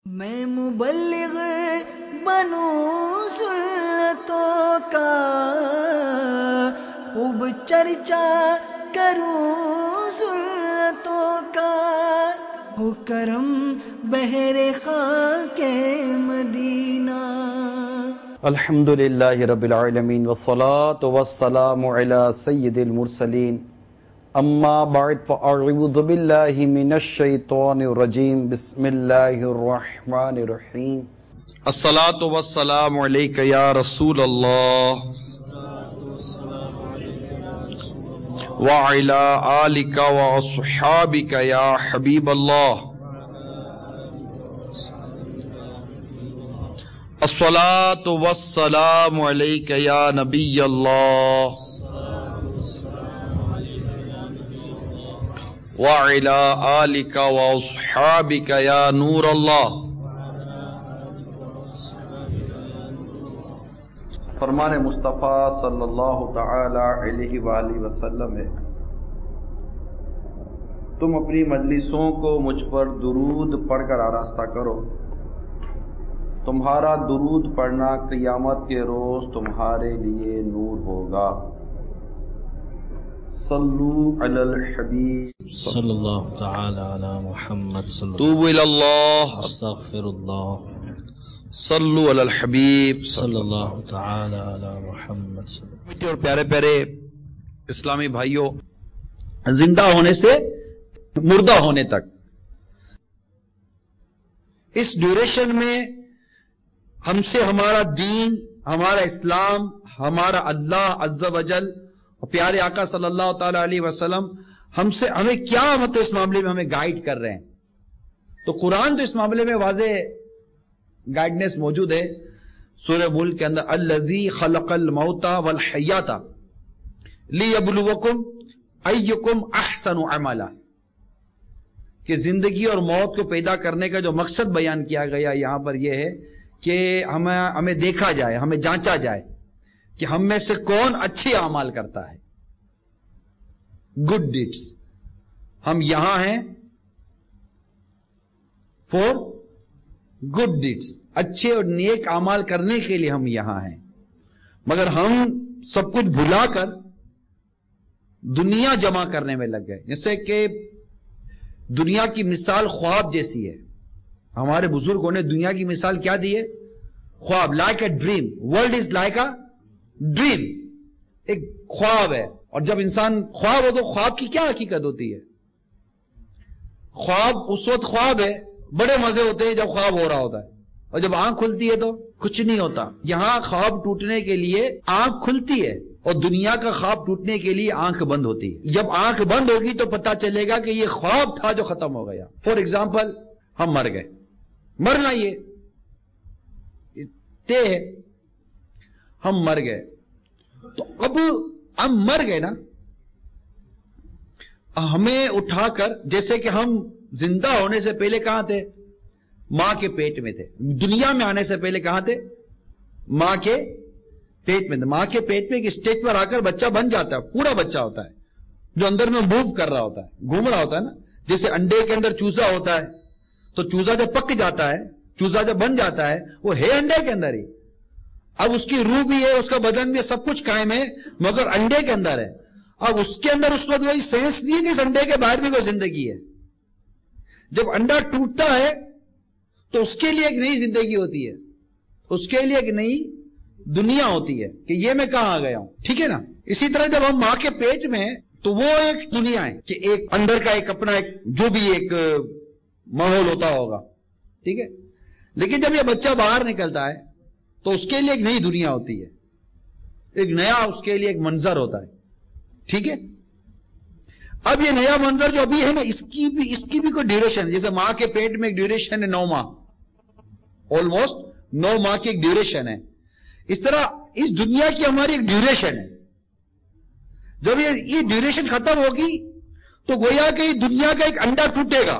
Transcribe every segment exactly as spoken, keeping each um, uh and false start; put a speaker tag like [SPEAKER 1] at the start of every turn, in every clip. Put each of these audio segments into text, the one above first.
[SPEAKER 1] میں مبلغ بنوں سنتوں کا، خوب چرچا کروں سنتوں کا، ہو کرم بہر خاک مدینہ۔
[SPEAKER 2] الحمدللہ رب العالمین والصلاة والسلام علی سید المرسلین، اما بعد فاعوذ باللہ من الشیطان الرجیم، بسم اللہ الرحمن الرحیم۔ الصلاة والسلام علیک یا رسول اللہ وعلی آلک واصحابک یا حبیب اللہ۔ الصلاة والسلام علیک یا نبی اللہ وعلی آلک واصحابک یا نور اللہ۔ فرمان مصطفیٰ صلی اللہ تعالی علیہ وآلہ وسلم ہے، تم اپنی مجلسوں کو مجھ پر درود پڑھ کر آراستہ کرو، تمہارا درود پڑھنا قیامت کے روز تمہارے لیے نور ہوگا۔ صلو علی الحبیب
[SPEAKER 3] صلی اللہ تعالی علی محمد صلی اللہ
[SPEAKER 2] توبوا الی اللہ
[SPEAKER 3] استغفر اللہ
[SPEAKER 2] صلو علی الحبیب
[SPEAKER 3] صلی اللہ تعالی علی محمد صلی اللہ۔
[SPEAKER 2] میٹھے اور پیارے پیارے اسلامی بھائیوں، زندہ ہونے سے مردہ ہونے تک اس ڈیوریشن میں ہم سے ہمارا دین، ہمارا اسلام، ہمارا اللہ عز و جل اور پیارے آقا صلی اللہ تعالی علیہ وسلم ہم سے ہمیں کیا مطلب اس معاملے میں ہمیں گائیڈ کر رہے ہیں۔ تو قرآن تو اس معاملے میں واضح گائیڈنس موجود ہے۔ سورہ ملک کے اندر الذی خلق الموت والحیات لیبلوکم ایکم احسن عملا، کہ زندگی اور موت کو پیدا کرنے کا جو مقصد بیان کیا گیا یہاں پر یہ ہے کہ ہمیں ہمیں دیکھا جائے، ہمیں جانچا جائے کہ ہم میں سے کون اچھے اعمال کرتا ہے، گڈ ڈیڈس۔ ہم یہاں ہیں فور گڈ ڈیڈس، اچھے اور نیک اعمال کرنے کے لیے ہم یہاں ہیں، مگر ہم سب کچھ بھلا کر دنیا جمع کرنے میں لگ گئے۔ جیسے کہ دنیا کی مثال خواب جیسی ہے، ہمارے بزرگوں نے دنیا کی مثال کیا دی ہے؟ خواب، like a dream, world is like a dream, ایک خواب ہے۔ اور جب انسان خواب ہو تو خواب کی کیا حقیقت ہوتی ہے؟ خواب اس وقت خواب ہے، بڑے مزے ہوتے ہیں جب خواب ہو رہا ہوتا ہے، اور جب آنکھ کھلتی ہے تو کچھ نہیں ہوتا۔ یہاں خواب ٹوٹنے کے لیے آنکھ کھلتی ہے، اور دنیا کا خواب ٹوٹنے کے لیے آنکھ بند ہوتی ہے۔ جب آنکھ بند ہوگی تو پتا چلے گا کہ یہ خواب تھا جو ختم ہو گیا۔ فار ایگزامپل، ہم مر گئے، مرنا یہ طے ہے، ہم مر گئے، تو اب ہم مر گئے نا، ہمیں اٹھا کر، جیسے کہ ہم زندہ ہونے سے پہلے کہاں تھے؟ ماں کے پیٹ میں تھے۔ دنیا میں آنے سے پہلے کہاں تھے؟ ماں کے پیٹ میں تھے۔ ماں کے پیٹ میں ایک اسٹیج پر آ کر بچہ بن جاتا ہے، پورا بچہ ہوتا ہے جو اندر میں موو کر رہا ہوتا ہے، گھوم رہا ہوتا ہے نا۔ جیسے انڈے کے اندر چوزا ہوتا ہے، تو چوزا جب پک جاتا ہے، چوزا جب بن جاتا ہے، وہ ہے انڈے کے اندر ہی، اب اس کی روح بھی ہے، اس کا بدن بھی ہے، سب کچھ قائم ہے، مگر انڈے کے اندر ہے۔ اب اس کے اندر اس وقت وہی سینس نہیں ہے کہ اس انڈے کے باہر بھی کوئی زندگی ہے۔ جب انڈا ٹوٹتا ہے تو اس کے لیے ایک نئی زندگی ہوتی ہے، اس کے لیے ایک نئی دنیا ہوتی ہے کہ یہ میں کہاں آ گیا ہوں، ٹھیک ہے نا۔ اسی طرح جب ہم ماں کے پیٹ میں ہیں تو وہ ایک دنیا ہے کہ ایک اندر کا ایک اپنا ایک جو بھی ایک ماحول ہوتا ہوگا، ٹھیک ہے۔ لیکن جب یہ بچہ باہر نکلتا ہے تو اس کے لیے ایک نئی دنیا ہوتی ہے، ایک نیا اس کے لیے ایک منظر ہوتا ہے، ٹھیک ہے۔ اب یہ نیا منظر جو ابھی ہے نا، اس کی بھی اس کی بھی کوئی ڈیوریشن ہے۔ جیسے ماں کے پیٹ میں ایک ڈیوریشن ہے نو ماہ، آلموسٹ نو ماہ کی ایک ڈیوریشن ہے، اس طرح اس دنیا کی ہماری ایک ڈیوریشن ہے۔ جب یہ یہ ڈیوریشن ختم ہوگی تو گویا کہ دنیا کا ایک انڈا ٹوٹے گا،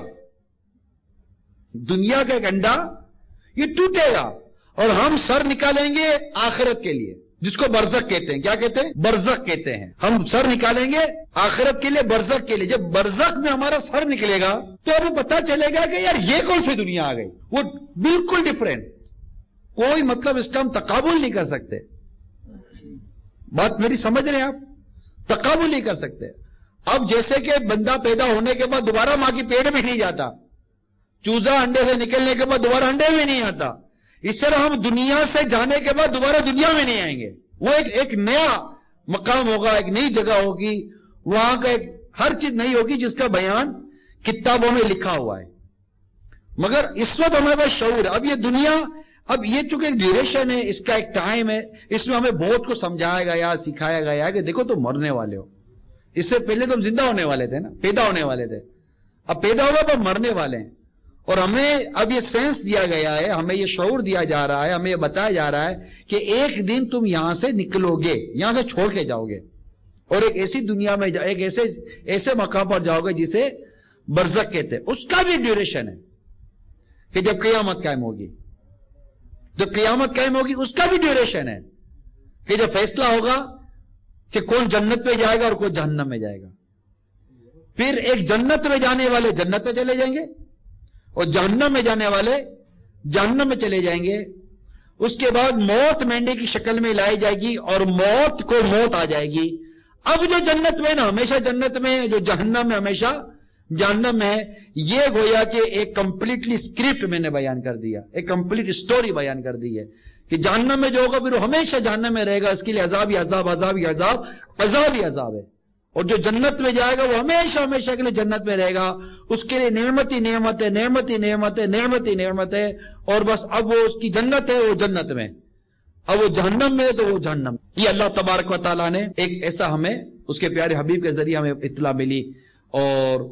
[SPEAKER 2] دنیا کا ایک انڈا یہ ٹوٹے گا، اور ہم سر نکالیں گے آخرت کے لیے۔ جس کو برزخ کہتے ہیں. کیا کہتے ہیں؟ برزخ کہتے ہیں. ہم سر نکالیں گے آخرت کے لیے، برزخ کے لیے. جب برزخ میں ہمارا سر نکلے گا تو ہمیں پتا چلے گا کہ یار یہ کون سی دنیا آ گئی. وہ بالکل ڈفرینٹ، کوئی مطلب اس کا ہم تقابل نہیں کر سکتے. بات میری سمجھ رہے ہیں آپ؟ تقابل نہیں کر سکتے. اب جیسے کہ بندہ پیدا ہونے کے بعد دوبارہ ماں کی پیٹ میں نہیں جاتا، چوزا انڈے سے نکلنے کے بعد دوبارہ انڈے میں نہیں آتا، اس طرح ہم دنیا سے جانے کے بعد دوبارہ دنیا میں نہیں آئیں گے. وہ ایک ایک نیا مقام ہوگا، ایک نئی جگہ ہوگی، وہاں کا ایک ہر چیز نئی ہوگی جس کا بیان کتابوں میں لکھا ہوا ہے. مگر اس وقت ہمارے پاس شعور ہے. اب یہ دنیا، اب یہ چونکہ ایک ڈیوریشن ہے، اس کا ایک ٹائم ہے، اس میں ہمیں بہت کو سمجھایا گیا، سکھایا گیا کہ دیکھو تم مرنے والے ہو. اس سے پہلے تم زندہ ہونے والے تھے نا، پیدا ہونے والے تھے. اب پیدا ہوگا تو مرنے والے ہیں. اور ہمیں اب یہ سینس دیا گیا ہے، ہمیں یہ شعور دیا جا رہا ہے، ہمیں یہ بتایا جا رہا ہے کہ ایک دن تم یہاں سے نکلو گے، یہاں سے چھوڑ کے جاؤ گے اور ایک ایسی دنیا میں، ایک ایسے ایسے مقام پر جاؤ گے جسے برزخ کہتے ہیں. اس کا بھی ڈیوریشن ہے کہ جب قیامت قائم ہوگی، جب قیامت قائم ہوگی اس کا بھی ڈیوریشن ہے کہ جب فیصلہ ہوگا کہ کون جنت پہ جائے گا اور کون جہنم میں جائے گا. پھر ایک جنت میں جانے والے جنت پہ چلے جائیں گے اور جہنم میں جانے والے جہنم میں چلے جائیں گے. اس کے بعد موت مینڈے کی شکل میں لائی جائے گی اور موت کو موت آ جائے گی. اب جو جنت میں نا ہمیشہ جنت میں، جو جہنم میں ہمیشہ جہنم میں. یہ گویا کہ ایک کمپلیٹلی اسکرپٹ میں نے بیان کر دیا، ایک کمپلیٹ اسٹوری بیان کر دی ہے کہ جہنم میں جو ہوگا پھر وہ ہمیشہ جہنم میں رہے گا. اس کے لیے عذاب ہی عذاب، عذاب ہی عذاب، عذاب ہی عذاب ہے. اور جو جنت میں جائے گا وہ ہمیشہ ہمیشہ کے لیے جنت میں رہے گا. اس کے لیے نعمت ہی نعمت ہے، نعمت ہی نعمت ہے، نعمت ہی نعمت ہے. اور بس اب وہ اس کی جنت ہے، وہ جنت میں. اب وہ جہنم میں ہے تو وہ جہنم. یہ اللہ تبارک و تعالیٰ نے ایک ایسا ہمیں اس کے پیارے حبیب کے ذریعے ہمیں اطلاع ملی اور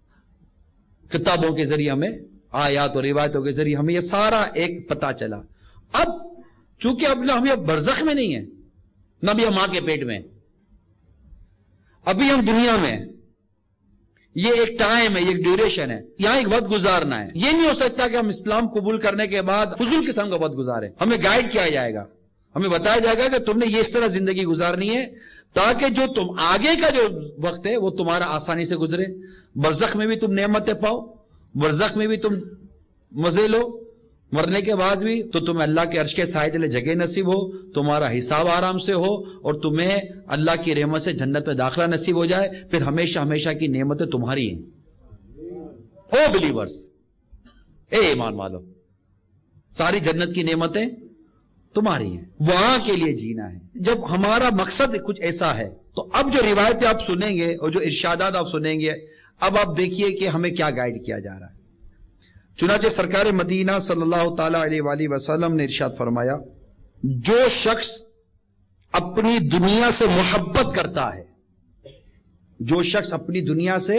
[SPEAKER 2] کتابوں کے ذریعے ہمیں، آیات اور روایتوں کے ذریعے ہمیں یہ سارا ایک پتہ چلا. اب چونکہ اب ہم یہ برزخ میں نہیں ہیں، نہ بھی ہم ماں کے پیٹ میں، ابھی ہم دنیا میں. یہ ایک ٹائم ہے، یہ ایک ڈیوریشن ہے، یہاں ایک وقت گزارنا ہے. یہ نہیں ہو سکتا کہ ہم اسلام قبول کرنے کے بعد فضول قسم کا وقت گزاریں. ہمیں گائیڈ کیا جائے گا، ہمیں بتایا جائے گا کہ تم نے یہ اس طرح زندگی گزارنی ہے تاکہ جو تم آگے کا جو وقت ہے وہ تمہارا آسانی سے گزرے. برزخ میں بھی تم نعمتیں پاؤ، برزخ میں بھی تم مزے لو، مرنے کے بعد بھی تو تمہیں اللہ کے عرش کے سائے تلے جگہ نصیب ہو، تمہارا حساب آرام سے ہو اور تمہیں اللہ کی رحمت سے جنت میں داخلہ نصیب ہو جائے. پھر ہمیشہ ہمیشہ کی نعمتیں تمہاری ہیں. او بلیورز، اے ایمان والو، ساری جنت کی نعمتیں تمہاری ہیں. وہاں کے لیے جینا ہے. جب ہمارا مقصد کچھ ایسا ہے تو اب جو روایتیں آپ سنیں گے اور جو ارشادات آپ سنیں گے، اب آپ دیکھیے کہ ہمیں کیا گائیڈ کیا جا رہا ہے. چنانچہ سرکار مدینہ صلی اللہ تعالی علیہ وآلہ وسلم نے ارشاد فرمایا، جو شخص اپنی دنیا سے محبت کرتا ہے، جو شخص اپنی دنیا سے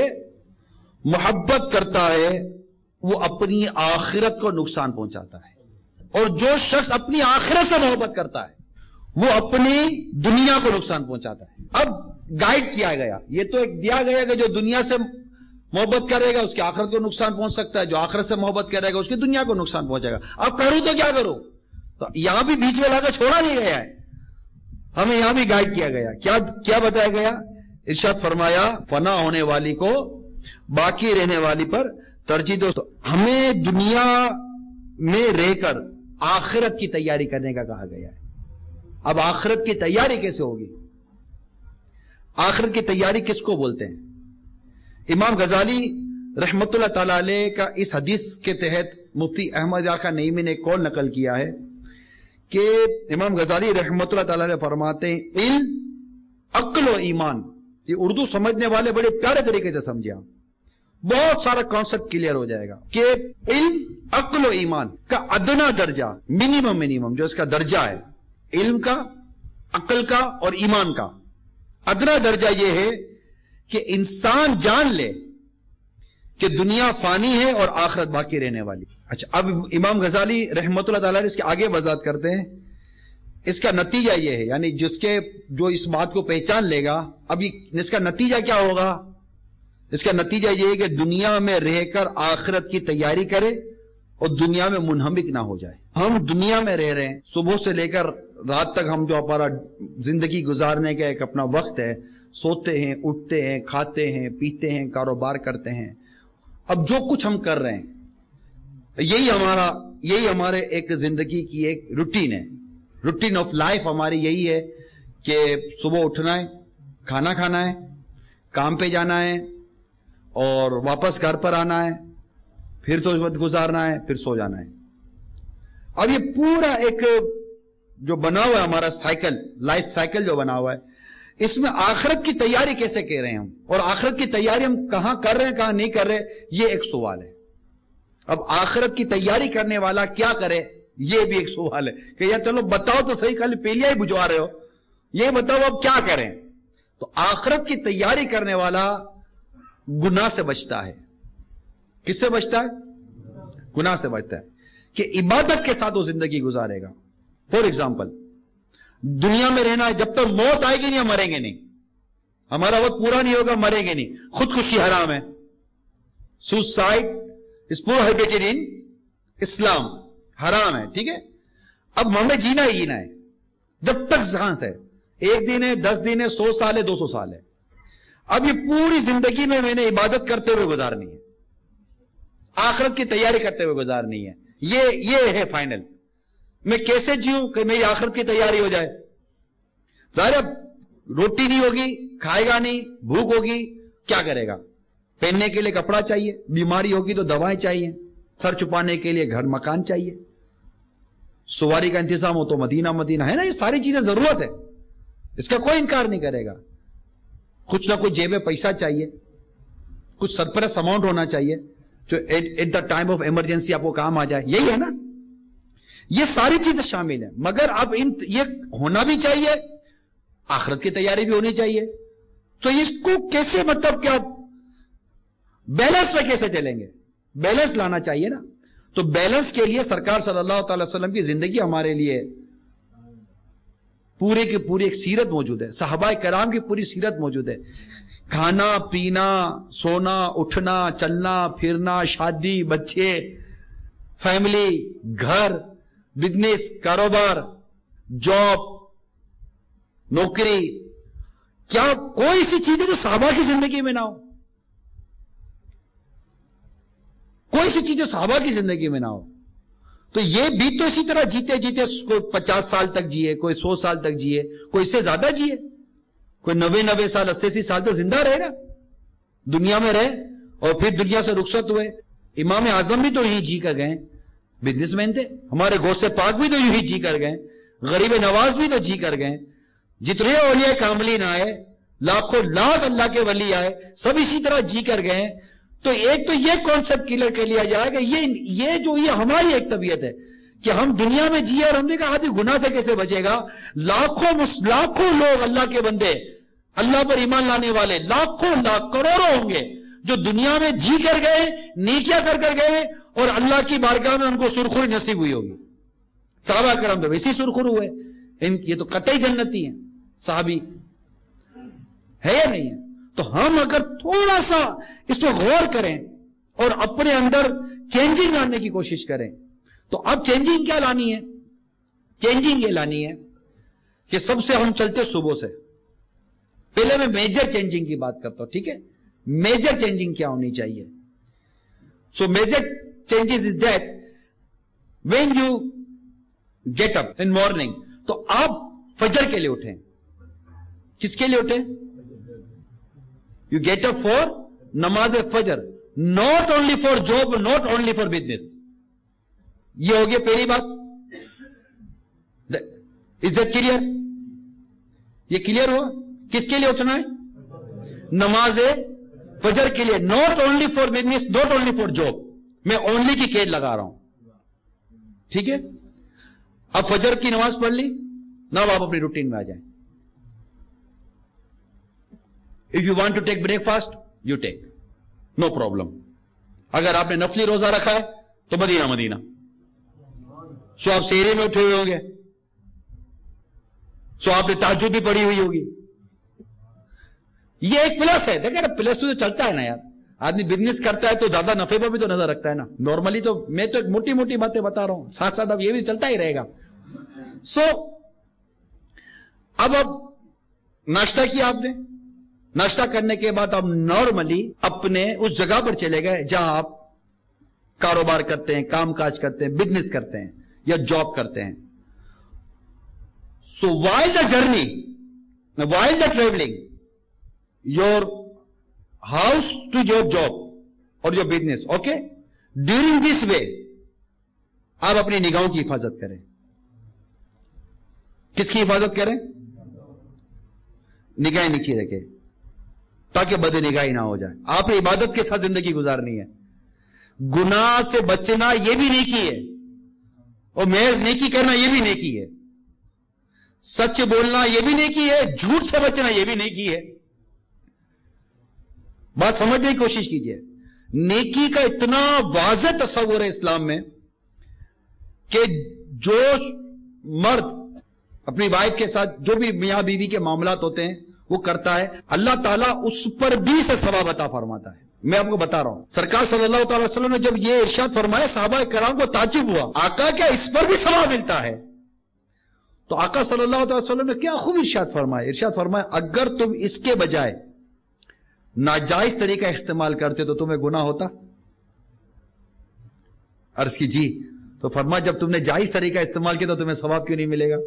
[SPEAKER 2] محبت کرتا ہے وہ اپنی آخرت کو نقصان پہنچاتا ہے. اور جو شخص اپنی آخرت سے محبت کرتا ہے وہ اپنی دنیا کو نقصان پہنچاتا ہے. اب گائیڈ کیا گیا، یہ تو ایک دیا گیا کہ جو دنیا سے محبت کرے گا اس کی آخرت کو نقصان پہنچ سکتا ہے، جو آخرت سے محبت کرے گا اس کی دنیا کو نقصان پہنچے گا. اب کروں تو کیا کروں؟ تو یہاں بھی بیچ میں لا کر چھوڑا نہیں گیا ہے، ہمیں یہاں بھی گائیڈ کیا گیا. کیا کیا بتایا گیا؟ ارشاد فرمایا، فنا ہونے والی کو باقی رہنے والی پر ترجیح دو. ہمیں دنیا میں رہ کر آخرت کی تیاری کرنے کا کہا گیا ہے. اب آخرت کی تیاری کیسے ہوگی؟ آخرت کی تیاری کس کو بولتے ہیں؟ امام غزالی رحمت اللہ تعالی علیہ کا اس حدیث کے تحت مفتی احمد یار خان نعیمی نے قول نقل کیا ہے کہ امام غزالی رحمت اللہ تعالی علیہ فرماتے ہیں، علم، عقل و ایمان. یہ اردو سمجھنے والے بڑے پیارے طریقے سے سمجھے، بہت سارا کانسیپٹ کلیئر ہو جائے گا کہ علم، عقل و ایمان کا ادنا درجہ، منیمم منیمم جو اس کا درجہ ہے، علم کا، عقل کا اور ایمان کا ادنا درجہ یہ ہے کہ انسان جان لے کہ دنیا فانی ہے اور آخرت باقی رہنے والی. اچھا، اب امام غزالی رحمت اللہ تعالی اس کے آگے وضاحت کرتے ہیں. اس کا نتیجہ یہ ہے، یعنی جس کے جو اس بات کو پہچان لے گا، اب اس کا نتیجہ کیا ہوگا؟ اس کا نتیجہ یہ ہے کہ دنیا میں رہ کر آخرت کی تیاری کرے اور دنیا میں منہمک نہ ہو جائے. ہم دنیا میں رہ رہے ہیں, صبح سے لے کر رات تک ہم جو ہمارا زندگی گزارنے کا ایک اپنا وقت ہے, سوتے ہیں, اٹھتے ہیں, کھاتے ہیں, پیتے ہیں, کاروبار کرتے ہیں. اب جو کچھ ہم کر رہے ہیں یہی ہمارا یہی ہمارے ایک زندگی کی ایک روٹین ہے. روٹین آف لائف ہماری یہی ہے کہ صبح اٹھنا ہے, کھانا کھانا ہے, کام پہ جانا ہے, اور واپس گھر پر آنا ہے, پھر تو وقت گزارنا ہے, پھر سو جانا ہے. اب یہ پورا ایک جو بنا ہوا ہے ہمارا سائیکل, لائف سائیکل جو بنا ہوا ہے, اس میں آخرت کی تیاری کیسے کہہ رہے ہیں ہم, اور آخرت کی تیاری ہم کہاں کر رہے ہیں کہاں نہیں کر رہے, یہ ایک سوال ہے. اب آخرت کی تیاری کرنے والا کیا کرے, یہ بھی ایک سوال ہے کہ یار چلو بتاؤ تو صحیح, خالی پیلیاں ہی بجوا رہے ہو, یہ بتاؤ اب کیا کریں. تو آخرت کی تیاری کرنے والا گناہ سے بچتا ہے. کس سے بچتا ہے؟ گناہ سے بچتا ہے, کہ عبادت کے ساتھ وہ زندگی گزارے گا. فور ایگزامپل, دنیا میں رہنا ہے, جب تک موت آئے گی نہیں ہم مریں گے نہیں, ہمارا وقت پورا نہیں ہوگا مریں گے نہیں. خودکشی حرام ہے, سوسائڈ از پروہیبٹڈ ان اسلام, حرام ہے. ٹھیک ہے, اب ہمیں جینا ہی جینا ہے جب تک سانس ہے. ایک دن ہے, دس دن ہے, سو سال ہے, دو سو سال ہے. اب یہ پوری زندگی میں میں نے عبادت کرتے ہوئے گزارنی ہے, آخرت کی تیاری کرتے ہوئے گزارنی ہے. یہ یہ ہے فائنل. میں کیسے جیوں کہ میری آخرت کی تیاری ہو جائے؟ ظاہر روٹی نہیں ہوگی, کھائے گا نہیں, بھوک ہوگی, کیا کرے گا؟ پہننے کے لیے کپڑا چاہیے, بیماری ہوگی تو دوائیں چاہیے, سر چھپانے کے لیے گھر مکان چاہیے, سواری کا انتظام ہو تو مدینہ مدینہ ہے نا. یہ ساری چیزیں ضرورت ہے, اس کا کوئی انکار نہیں کرے گا. کچھ نہ کچھ جیب میں پیسہ چاہیے, کچھ سرپلس اماؤنٹ ہونا چاہیے جو at the time of emergency آپ کو کام آ جائے. یہی ہے نا, یہ ساری چیزیں شامل ہیں. مگر اب ان یہ ہونا بھی چاہیے, آخرت کی تیاری بھی ہونی چاہیے. تو اس کو کیسے, مطلب کیا بیلنس میں کیسے چلیں گے؟ بیلنس لانا چاہیے نا. تو بیلنس کے لیے سرکار صلی اللہ تعالی وسلم کی زندگی ہمارے لیے پورے کی پوری ایک سیرت موجود ہے, صحابہ کرام کی پوری سیرت موجود ہے. کھانا پینا, سونا, اٹھنا, چلنا پھرنا, شادی, بچے, فیملی, گھر, بزنس, کاروبار, جاب, نوکری, کیا کوئی سی چیز ہے جو صحابہ کی زندگی میں نہ ہو؟ کوئی سی چیز جو صحابہ کی زندگی میں نہ ہو. تو یہ بھی تو اسی طرح جیتے جیتے کوئی پچاس سال تک جیے, کوئی سو سال تک جیے, کوئی اس سے زیادہ جیے, کوئی نوے نوے سال اسی اسی سال تک زندہ رہے نا, دنیا میں رہے اور پھر دنیا سے رخصت ہوئے. امام اعظم بھی تو یہی جی کر گئے, بزنس مین تھے. ہمارے غوث پاک بھی تو یہی جی کر گئے, غریب نواز بھی تو جی کر گئے. جتنے اولیاء کاملین آئے, لاکھوں لاکھ اللہ کے ولی آئے, سب اسی طرح جی کر گئے. تو ایک تو یہ کانسیپٹ کلیئر کر لیا جائے کہ یہ یہ جو یہ ہماری ایک طبیعت ہے کہ ہم دنیا میں جیے, اور ہم نے کہا آدمی گناہ سے کیسے بچے گا. لاکھوں لاکھوں لوگ اللہ کے بندے, اللہ پر ایمان لانے والے لاکھوں لاکھ کروڑوں ہوں گے جو دنیا میں جی کر گئے, نیکیاں کر کر گئے, اور اللہ کی بارگاہ میں ان کو سرخری نصیب ہوئی ہوگی. صحابہ کرام تو ویسے سرخر ہوئے, ان یہ تو قطعی جنتی ہیں. صحابی ہے یا نہیں ہے؟ تو ہم اگر تھوڑا سا اس پہ غور کریں اور اپنے اندر چینجنگ لانے کی کوشش کریں, تو اب چینجنگ کیا لانی ہے؟ چینجنگ یہ لانی ہے کہ سب سے ہم چلتے صبح سے. پہلے میں میجر چینجنگ کی بات کرتا ہوں, ٹھیک ہے؟ میجر چینجنگ کیا ہونی چاہیے؟ So major changes is that when you get up in morning, تو آپ فجر کے لیے اٹھیں. کس کے لیے اٹھیں؟ یو گیٹ اپ فار نماز فجر, not only for job, not only for business. یہ ہو گیا پہلی بات. Is that clear? یہ کلیئر ہوا کس کے لیے اٹھنا ہے؟ نماز فجر کے لیے. Not only for business, not only for job. میں اونلی کی قید لگا رہا ہوں, ٹھیک ہے؟ اب فجر کی نماز پڑھ لی, نہ آپ اپنی روٹین میں آ جائیں. If you want to take breakfast, you take. No problem. اگر آپ نے نفلی روزہ رکھا ہے تو مدینہ مدینہ. سو آپ سحری میں اٹھے ہوئے ہوں گے, سو آپ نے تہجد بھی پڑھی ہوئی ہوگی. یہ ایک پلس ہے. دیکھیں نا, پلس تو چلتا ہے نا یار. आदमी बिजनेस करता है तो ज्यादा नफे पर भी तो नजर रखता है ना। नॉर्मली तो मैं तो मोटी मोटी बातें बता रहा हूं, साथ साथ अब ये भी चलता ही रहेगा। सो so, अब अब नाश्ता किया आपने, नाश्ता करने के बाद आप नॉर्मली अपने उस जगह पर चले गए जहां आप कारोबार करते हैं, काम काज करते हैं, बिजनेस करते हैं या जॉब करते हैं। So while the journey, while the travelling, your house to your job और your business, okay, during this way आप अपनी निगाहों की हिफाजत करें। किसकी हिफाजत करें? निगाहें नीचे रखें ताकि बदनिगाही ना हो जाए। आपने इबादत के साथ जिंदगी गुजारनी है। गुनाह से बचना यह भी नेकी है, और महज नेकी करना यह भी नेकी है। सच बोलना यह भी नेकी है, झूठ से बचना यह भी नेकी है। बात समझने की कोशिश कीजिए। नेकी का इतना वाज़ेह तस्वुर है इस्लाम में कि जो मर्द अपनी वाइफ के साथ जो भी मियां बीवी के मामलात होते हैं वो करता है, अल्लाह ताला उस पर भी से सवाब अता फरमाता है। मैं आपको बता रहा हूं, सरकार सल्लल्लाहु अलैहि वसल्लम ने जब ये इरशाद फरमाया, सहाबा किराम को ताज्जुब हुआ, आका क्या इस पर भी सवाब मिलता है? तो आका सल्लल्लाहु अलैहि वसल्लम ने क्या खूब इरशाद फरमाया, इरशाद फरमाया, अगर तुम इसके बजाय नाजायज तरीका इस्तेमाल करते तो तुम्हें गुनाह होता? अर्ज की जी। तो फरमा, जब तुमने जायज तरीका इस्तेमाल किया तो तुम्हें सवाब क्यों नहीं मिलेगा?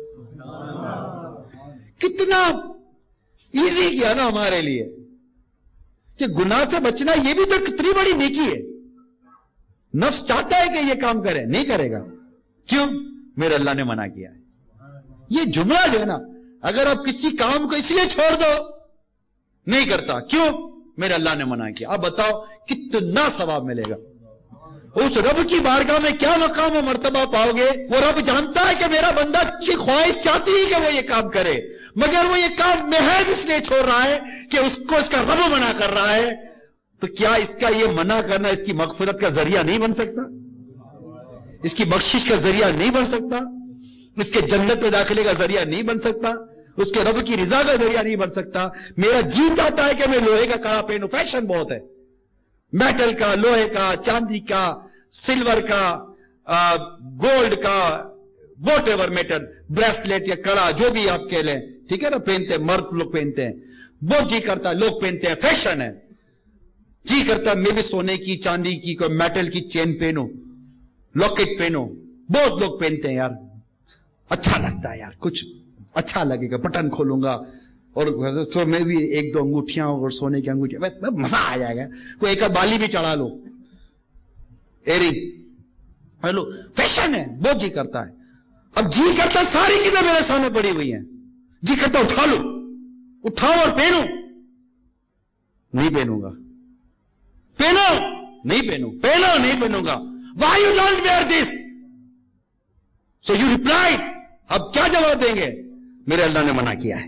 [SPEAKER 2] कितना इजी किया ना हमारे लिए कि गुनाह से बचना यह भी तो कितनी बड़ी नेकी है। नफ्स चाहता है कि यह काम करे, नहीं करेगा। क्यों? मेरे अल्लाह ने मना किया है। यह जुमला जो है ना, अगर आप किसी काम को इसलिए छोड़ दो, नहीं करता, क्यों? मेरे अल्लाह ने मना किया। अब बताओ कितना सवाब मिलेगा। उस रब की बारगाह में क्या मकाम और मर्तबा पाओगे। वो रब जानता है कि मेरा बंदा की ख्वाहिश चाहती है कि वो ये काम करे, मगर वो ये काम महज इसलिए छोड़ रहा है कि उसको इसका रब मना कर रहा है। तो क्या इसका ये मना करना इसकी मगफिरत का जरिया नहीं बन सकता? इसकी बख्शिश का जरिया नहीं बन सकता? इसके जन्नत में दाखिले का जरिया नहीं बन सकता? उसके रब की रिजा का जरिया नहीं बन सकता? मेरा जी चाहता है कि मैं लोहे का कड़ा पहनूं, फैशन बहुत है, मेटल का, लोहे का, चांदी का, सिल्वर का, आ, गोल्ड का, वॉट एवर मेटल, ब्रेसलेट या कड़ा जो भी आप कह लें, ठीक है ना, पहनते हैं, मर्द लोग पहनते हैं, बहुत जी करता है, लोग पहनते हैं, फैशन है। जी करता है मैं भी सोने की, चांदी की, कोई मेटल की चेन पहनूं, लॉकेट पहनूं, बहुत लोग पहनते हैं यार, अच्छा लगता है यार, कुछ अच्छा लगेगा, बटन खोलूंगा और तो मैं भी एक दो अंगूठियां और सोने की अंगूठियां, मजा आ जाएगा। कोई एक बाली भी चढ़ा लो, एरी हेलो, फैशन है, बहुत जी करता है। अब जी करता, सारी चीजें मेरे सामने पड़ी हुई हैं, जी करता उठा लो, उठाओ और पहनो, नहीं पहनूंगा, पहनो नहीं पहनू, पहनो नहीं पहनूंगा, why you don't wear this, so you replied. अब क्या जवाब देंगे? मेरे अल्लाह ने मना किया है,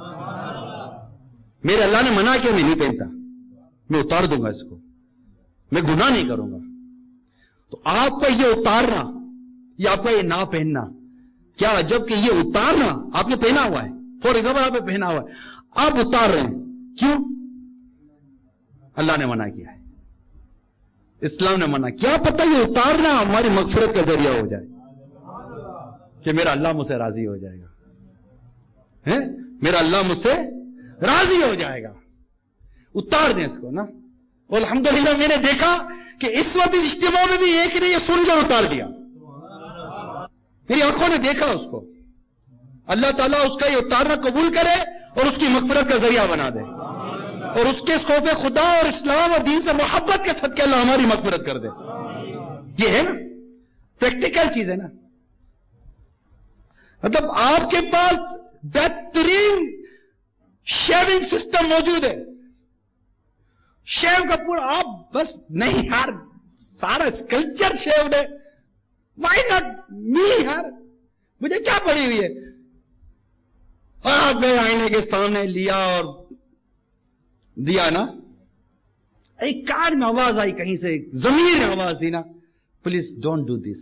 [SPEAKER 2] मेरे अल्लाह ने मना किया, मैं नहीं पहनता, मैं उतार दूंगा इसको, मैं गुनाह नहीं करूंगा। तो आपका ये उतारना या आपका ये ना पहनना, क्या अजब कि ये उतारना आपने पहना हुआ है, फॉर एग्जाम्पल आपने पहना हुआ है, आप उतार रहे हैं, क्यों? अल्लाह ने मना किया है, इस्लाम ने मना। क्या पता ये उतारना हमारी मगफिरत का जरिया हो जाए कि मेरा अल्लाह मुझसे राजी हो जाएगा, है? मेरा अल्लाह मुझसे राजी हो जाएगा। उतार दें इसको ना। और अल्हम्दुलिल्लाह मैंने देखा कि इस वक्त इस इज्तिमा में भी एक ने ये सुनकर उतार दिया, मेरी आंखों ने देखा उसको। अल्लाह ताला उसका ये उतारना कबूल करे और उसकी मगफिरत का जरिया बना दे, और उसके खौफ खुदा और इस्लाम और दीन से मोहब्बत के सदके अल्लाह हमारी मगफिरत कर दे। ये है ना, प्रैक्टिकल चीज है ना। मतलब आपके पास बेहतरीन शेविंग सिस्टम मौजूद है, शेव का पूरा, आप बस नहीं यार, सारा स्कल्पचर शेव्ड है, व्हाई नॉट मी यार, मुझे क्या पड़ी हुई है। आप गए आईने के सामने लिया और दिया ना, एक कार में आवाज आई कहीं से, जमीर ने आवाज दी ना, प्लीज डोंट डू दिस,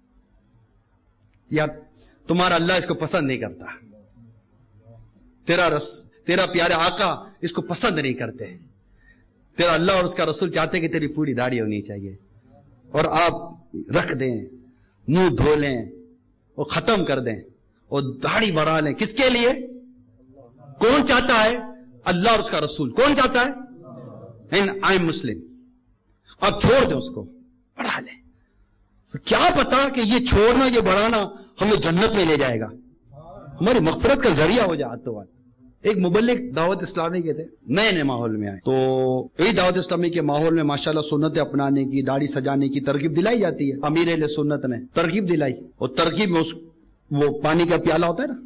[SPEAKER 2] यार तुम्हारा अल्लाह इसको पसंद नहीं करता, तेरा रस तेरा प्यारे आका इसको पसंद नहीं करते, تیرا اللہ اور اس کا رسول چاہتے کہ تیری پوری داڑھی ہونی چاہیے اور آپ رکھ دیں, منہ دھو لیں اور ختم کر دیں اور داڑھی بڑھا لیں. کس کے لیے؟ کون چاہتا ہے؟ اللہ اور اس کا رسول. کون چاہتا ہے؟ And I am Muslim. اب چھوڑ دیں اس کو, بڑھا لیں. کیا پتا کہ یہ چھوڑنا یہ بڑھانا ہمیں جنت میں لے جائے گا, ہماری مغفرت کا ذریعہ ہو جائے. تو بات ایک مبلغ دعوت اسلامی کے تھے, نئے نئے ماحول میں آئے, تو یہی دعوت اسلامی کے ماحول میں ماشاءاللہ سنتیں اپنانے کی, داڑھی سجانے کی ترغیب دلائی جاتی ہے. امیر اہل سنت نے ترغیب دلائی, اور ترغیب میں اس وہ پانی کا پیالہ ہوتا ہے نا,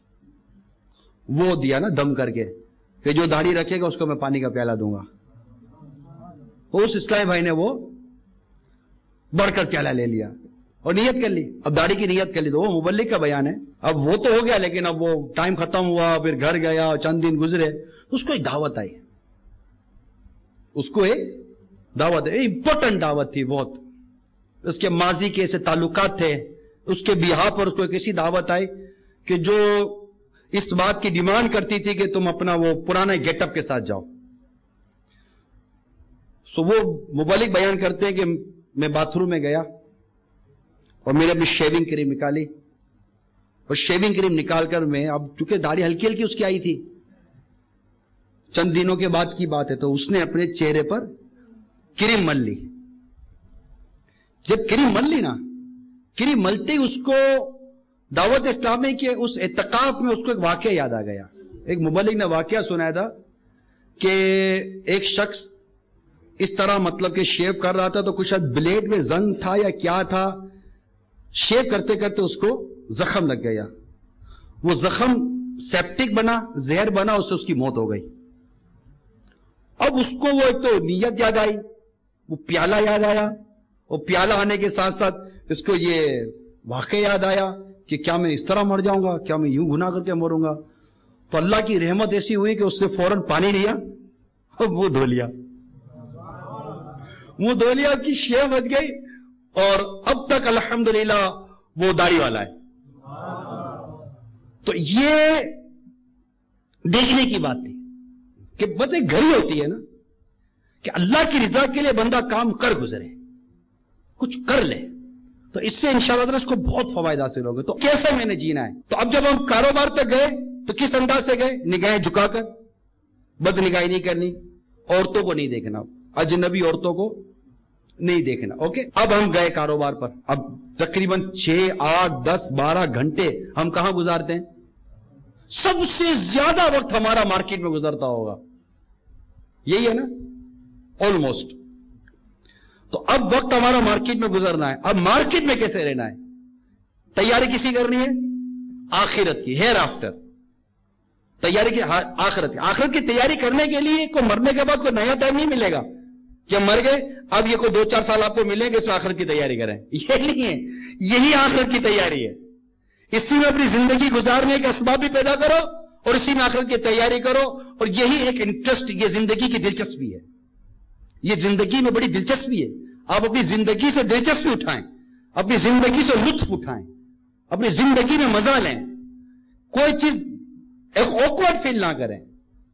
[SPEAKER 2] وہ دیا نا دم کر کے کہ جو داڑھی رکھے گا اس کو میں پانی کا پیالہ دوں گا. اس اسلامی بھائی نے وہ بڑھ کر پیالہ لے لیا اور نیت کر لی. اب داڑھی کی نیت کر لی, تو وہ مبلغ کا بیان ہے. اب وہ تو ہو گیا, لیکن اب وہ ٹائم ختم ہوا, پھر گھر گیا, چند دن گزرے, اس کو ایک دعوت آئی. اس کو ایک دعوت ہے, امپورٹنٹ دعوت تھی بہت. اس کے ماضی کے ایسے تعلقات تھے, اس کے بیہا پر اس کو ایک ایسی دعوت آئی کہ جو اس بات کی ڈیمانڈ کرتی تھی کہ تم اپنا وہ پرانا گیٹ اپ کے ساتھ جاؤ. سو وہ مبلغ بیان کرتے ہیں کہ میں باتھ روم میں گیا اور میں نے اپنی شیونگ کریم نکالی, اور شیونگ کریم نکال کر میں, اب چونکہ داڑھی ہلکی ہلکی اس کی آئی تھی, چند دنوں کے بعد کی بات ہے, تو اس نے اپنے چہرے پر کریم مل لی. جب کریم مل لی نا, کریم ملتے ہی اس کو دعوت اسلامی کے اس اعتکاف میں اس کو ایک واقعہ یاد آ گیا. ایک مبلغ نے واقعہ سنایا تھا کہ ایک شخص اس طرح مطلب کہ شیو کر رہا تھا, تو کچھ بلیڈ میں زنگ تھا یا کیا تھا, شیو کرتے کرتے اس کو زخم لگ گیا. وہ زخم سیپٹک بنا, زہر بنا, اس سے اس کی موت ہو گئی. اب اس کو وہ ایک تو نیت یاد آئی, وہ پیالہ یاد آیا, اور پیالہ آنے کے ساتھ ساتھ اس کو یہ واقعہ یاد آیا کہ کیا میں اس طرح مر جاؤں گا, کیا میں یوں گناہ کر کے مروں گا. تو اللہ کی رحمت ایسی ہوئی کہ اس نے فوراً پانی لیا اور وہ دھو لیا, منہ دھو لیا, اس کی شیو بچ گئی, اور اب تک الحمدللہ وہ داڑھی والا ہے. تو یہ دیکھنے کی بات تھی کہ بات ایک گھڑی ہوتی ہے نا کہ اللہ کی رضا کے لیے بندہ کام کر گزرے, کچھ کر لے, تو اس سے انشاءاللہ تعالی اس کو بہت فوائد حاصل ہوگے. تو کیسے میں نے جینا ہے؟ تو اب جب ہم کاروبار تک گئے تو کس انداز سے گئے؟ نگاہیں جھکا کر, بد نگاہی نہیں کرنی, عورتوں کو نہیں دیکھنا, اجنبی عورتوں کو نہیں دیکھنا. اوکے, اب ہم گئے کاروبار پر. اب تقریباً چھ آٹھ دس بارہ گھنٹے ہم کہاں گزارتے ہیں؟ سب سے زیادہ وقت ہمارا مارکیٹ میں گزرتا ہوگا, یہی ہے نا, آلموسٹ. تو اب وقت ہمارا مارکیٹ میں گزرنا ہے. اب مارکیٹ میں کیسے رہنا ہے؟ تیاری کسی کرنی ہے؟ آخرت کی, ہیئر آفٹر تیاری کی, آخرت کی. آخرت کی تیاری کرنے کے لیے کوئی مرنے کے بعد کوئی نیا ٹائم نہیں ملے گا کہ ہم مر گئے اب یہ کوئی دو چار سال آپ کو ملیں گے, اس میں آخرت کی تیاری کریں. یہ نہیں ہے, یہی آخرت کی تیاری ہے. اسی میں اپنی زندگی گزارنے کے اسباب بھی پیدا کرو اور اسی میں آخرت کی تیاری کرو, اور یہی ایک انٹرسٹ, یہ زندگی کی دلچسپی ہے. یہ زندگی میں بڑی دلچسپی ہے. آپ اپنی زندگی سے دلچسپی اٹھائیں, اپنی زندگی سے لطف اٹھائیں, اپنی زندگی میں مزہ لیں, کوئی چیز ایک اوکورڈ فیل نہ کریں,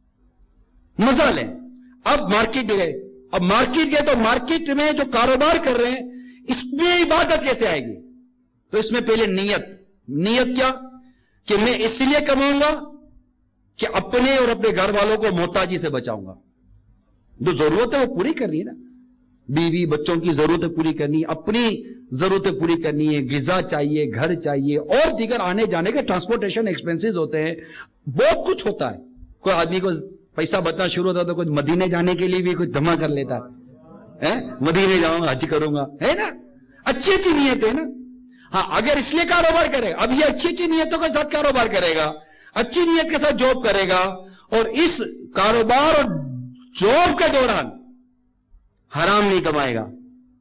[SPEAKER 2] مزہ لیں. اب مارکیٹ گئے, اب مارکیٹ گئے تو مارکیٹ میں جو کاروبار کر رہے ہیں اس میں عبادت کیسے آئے گی؟ تو اس میں پہلے نیت. نیت کیا کہ میں اس لیے کماؤں گا کہ اپنے اور اپنے گھر والوں کو محتاجی سے بچاؤں گا. جو ضرورت ہے وہ پوری کرنی ہے نا, بیوی بچوں کی ضرورتیں پوری کرنی, اپنی ضرورتیں پوری کرنی ہے, غذا چاہیے, گھر چاہیے, اور دیگر آنے جانے کے ٹرانسپورٹیشن ایکسپینسز ہوتے ہیں, بہت کچھ ہوتا ہے. کوئی آدمی کو پیسہ بچنا شروع ہوتا تو کوئی مدینے جانے کے لیے بھی کوئی جمع کر لیتا ہے, مدینے جاؤں گا, حج کروں گا, ہے نا, اچھی اچھی نیت ہے نا. ہاں, اگر اس لیے کاروبار کرے, اب یہ اچھی اچھی نیتوں کے ساتھ کاروبار کرے گا, اچھی نیت کے ساتھ جاب کرے گا, اور اس کاروبار اور جاب کے دوران حرام نہیں کمائے گا,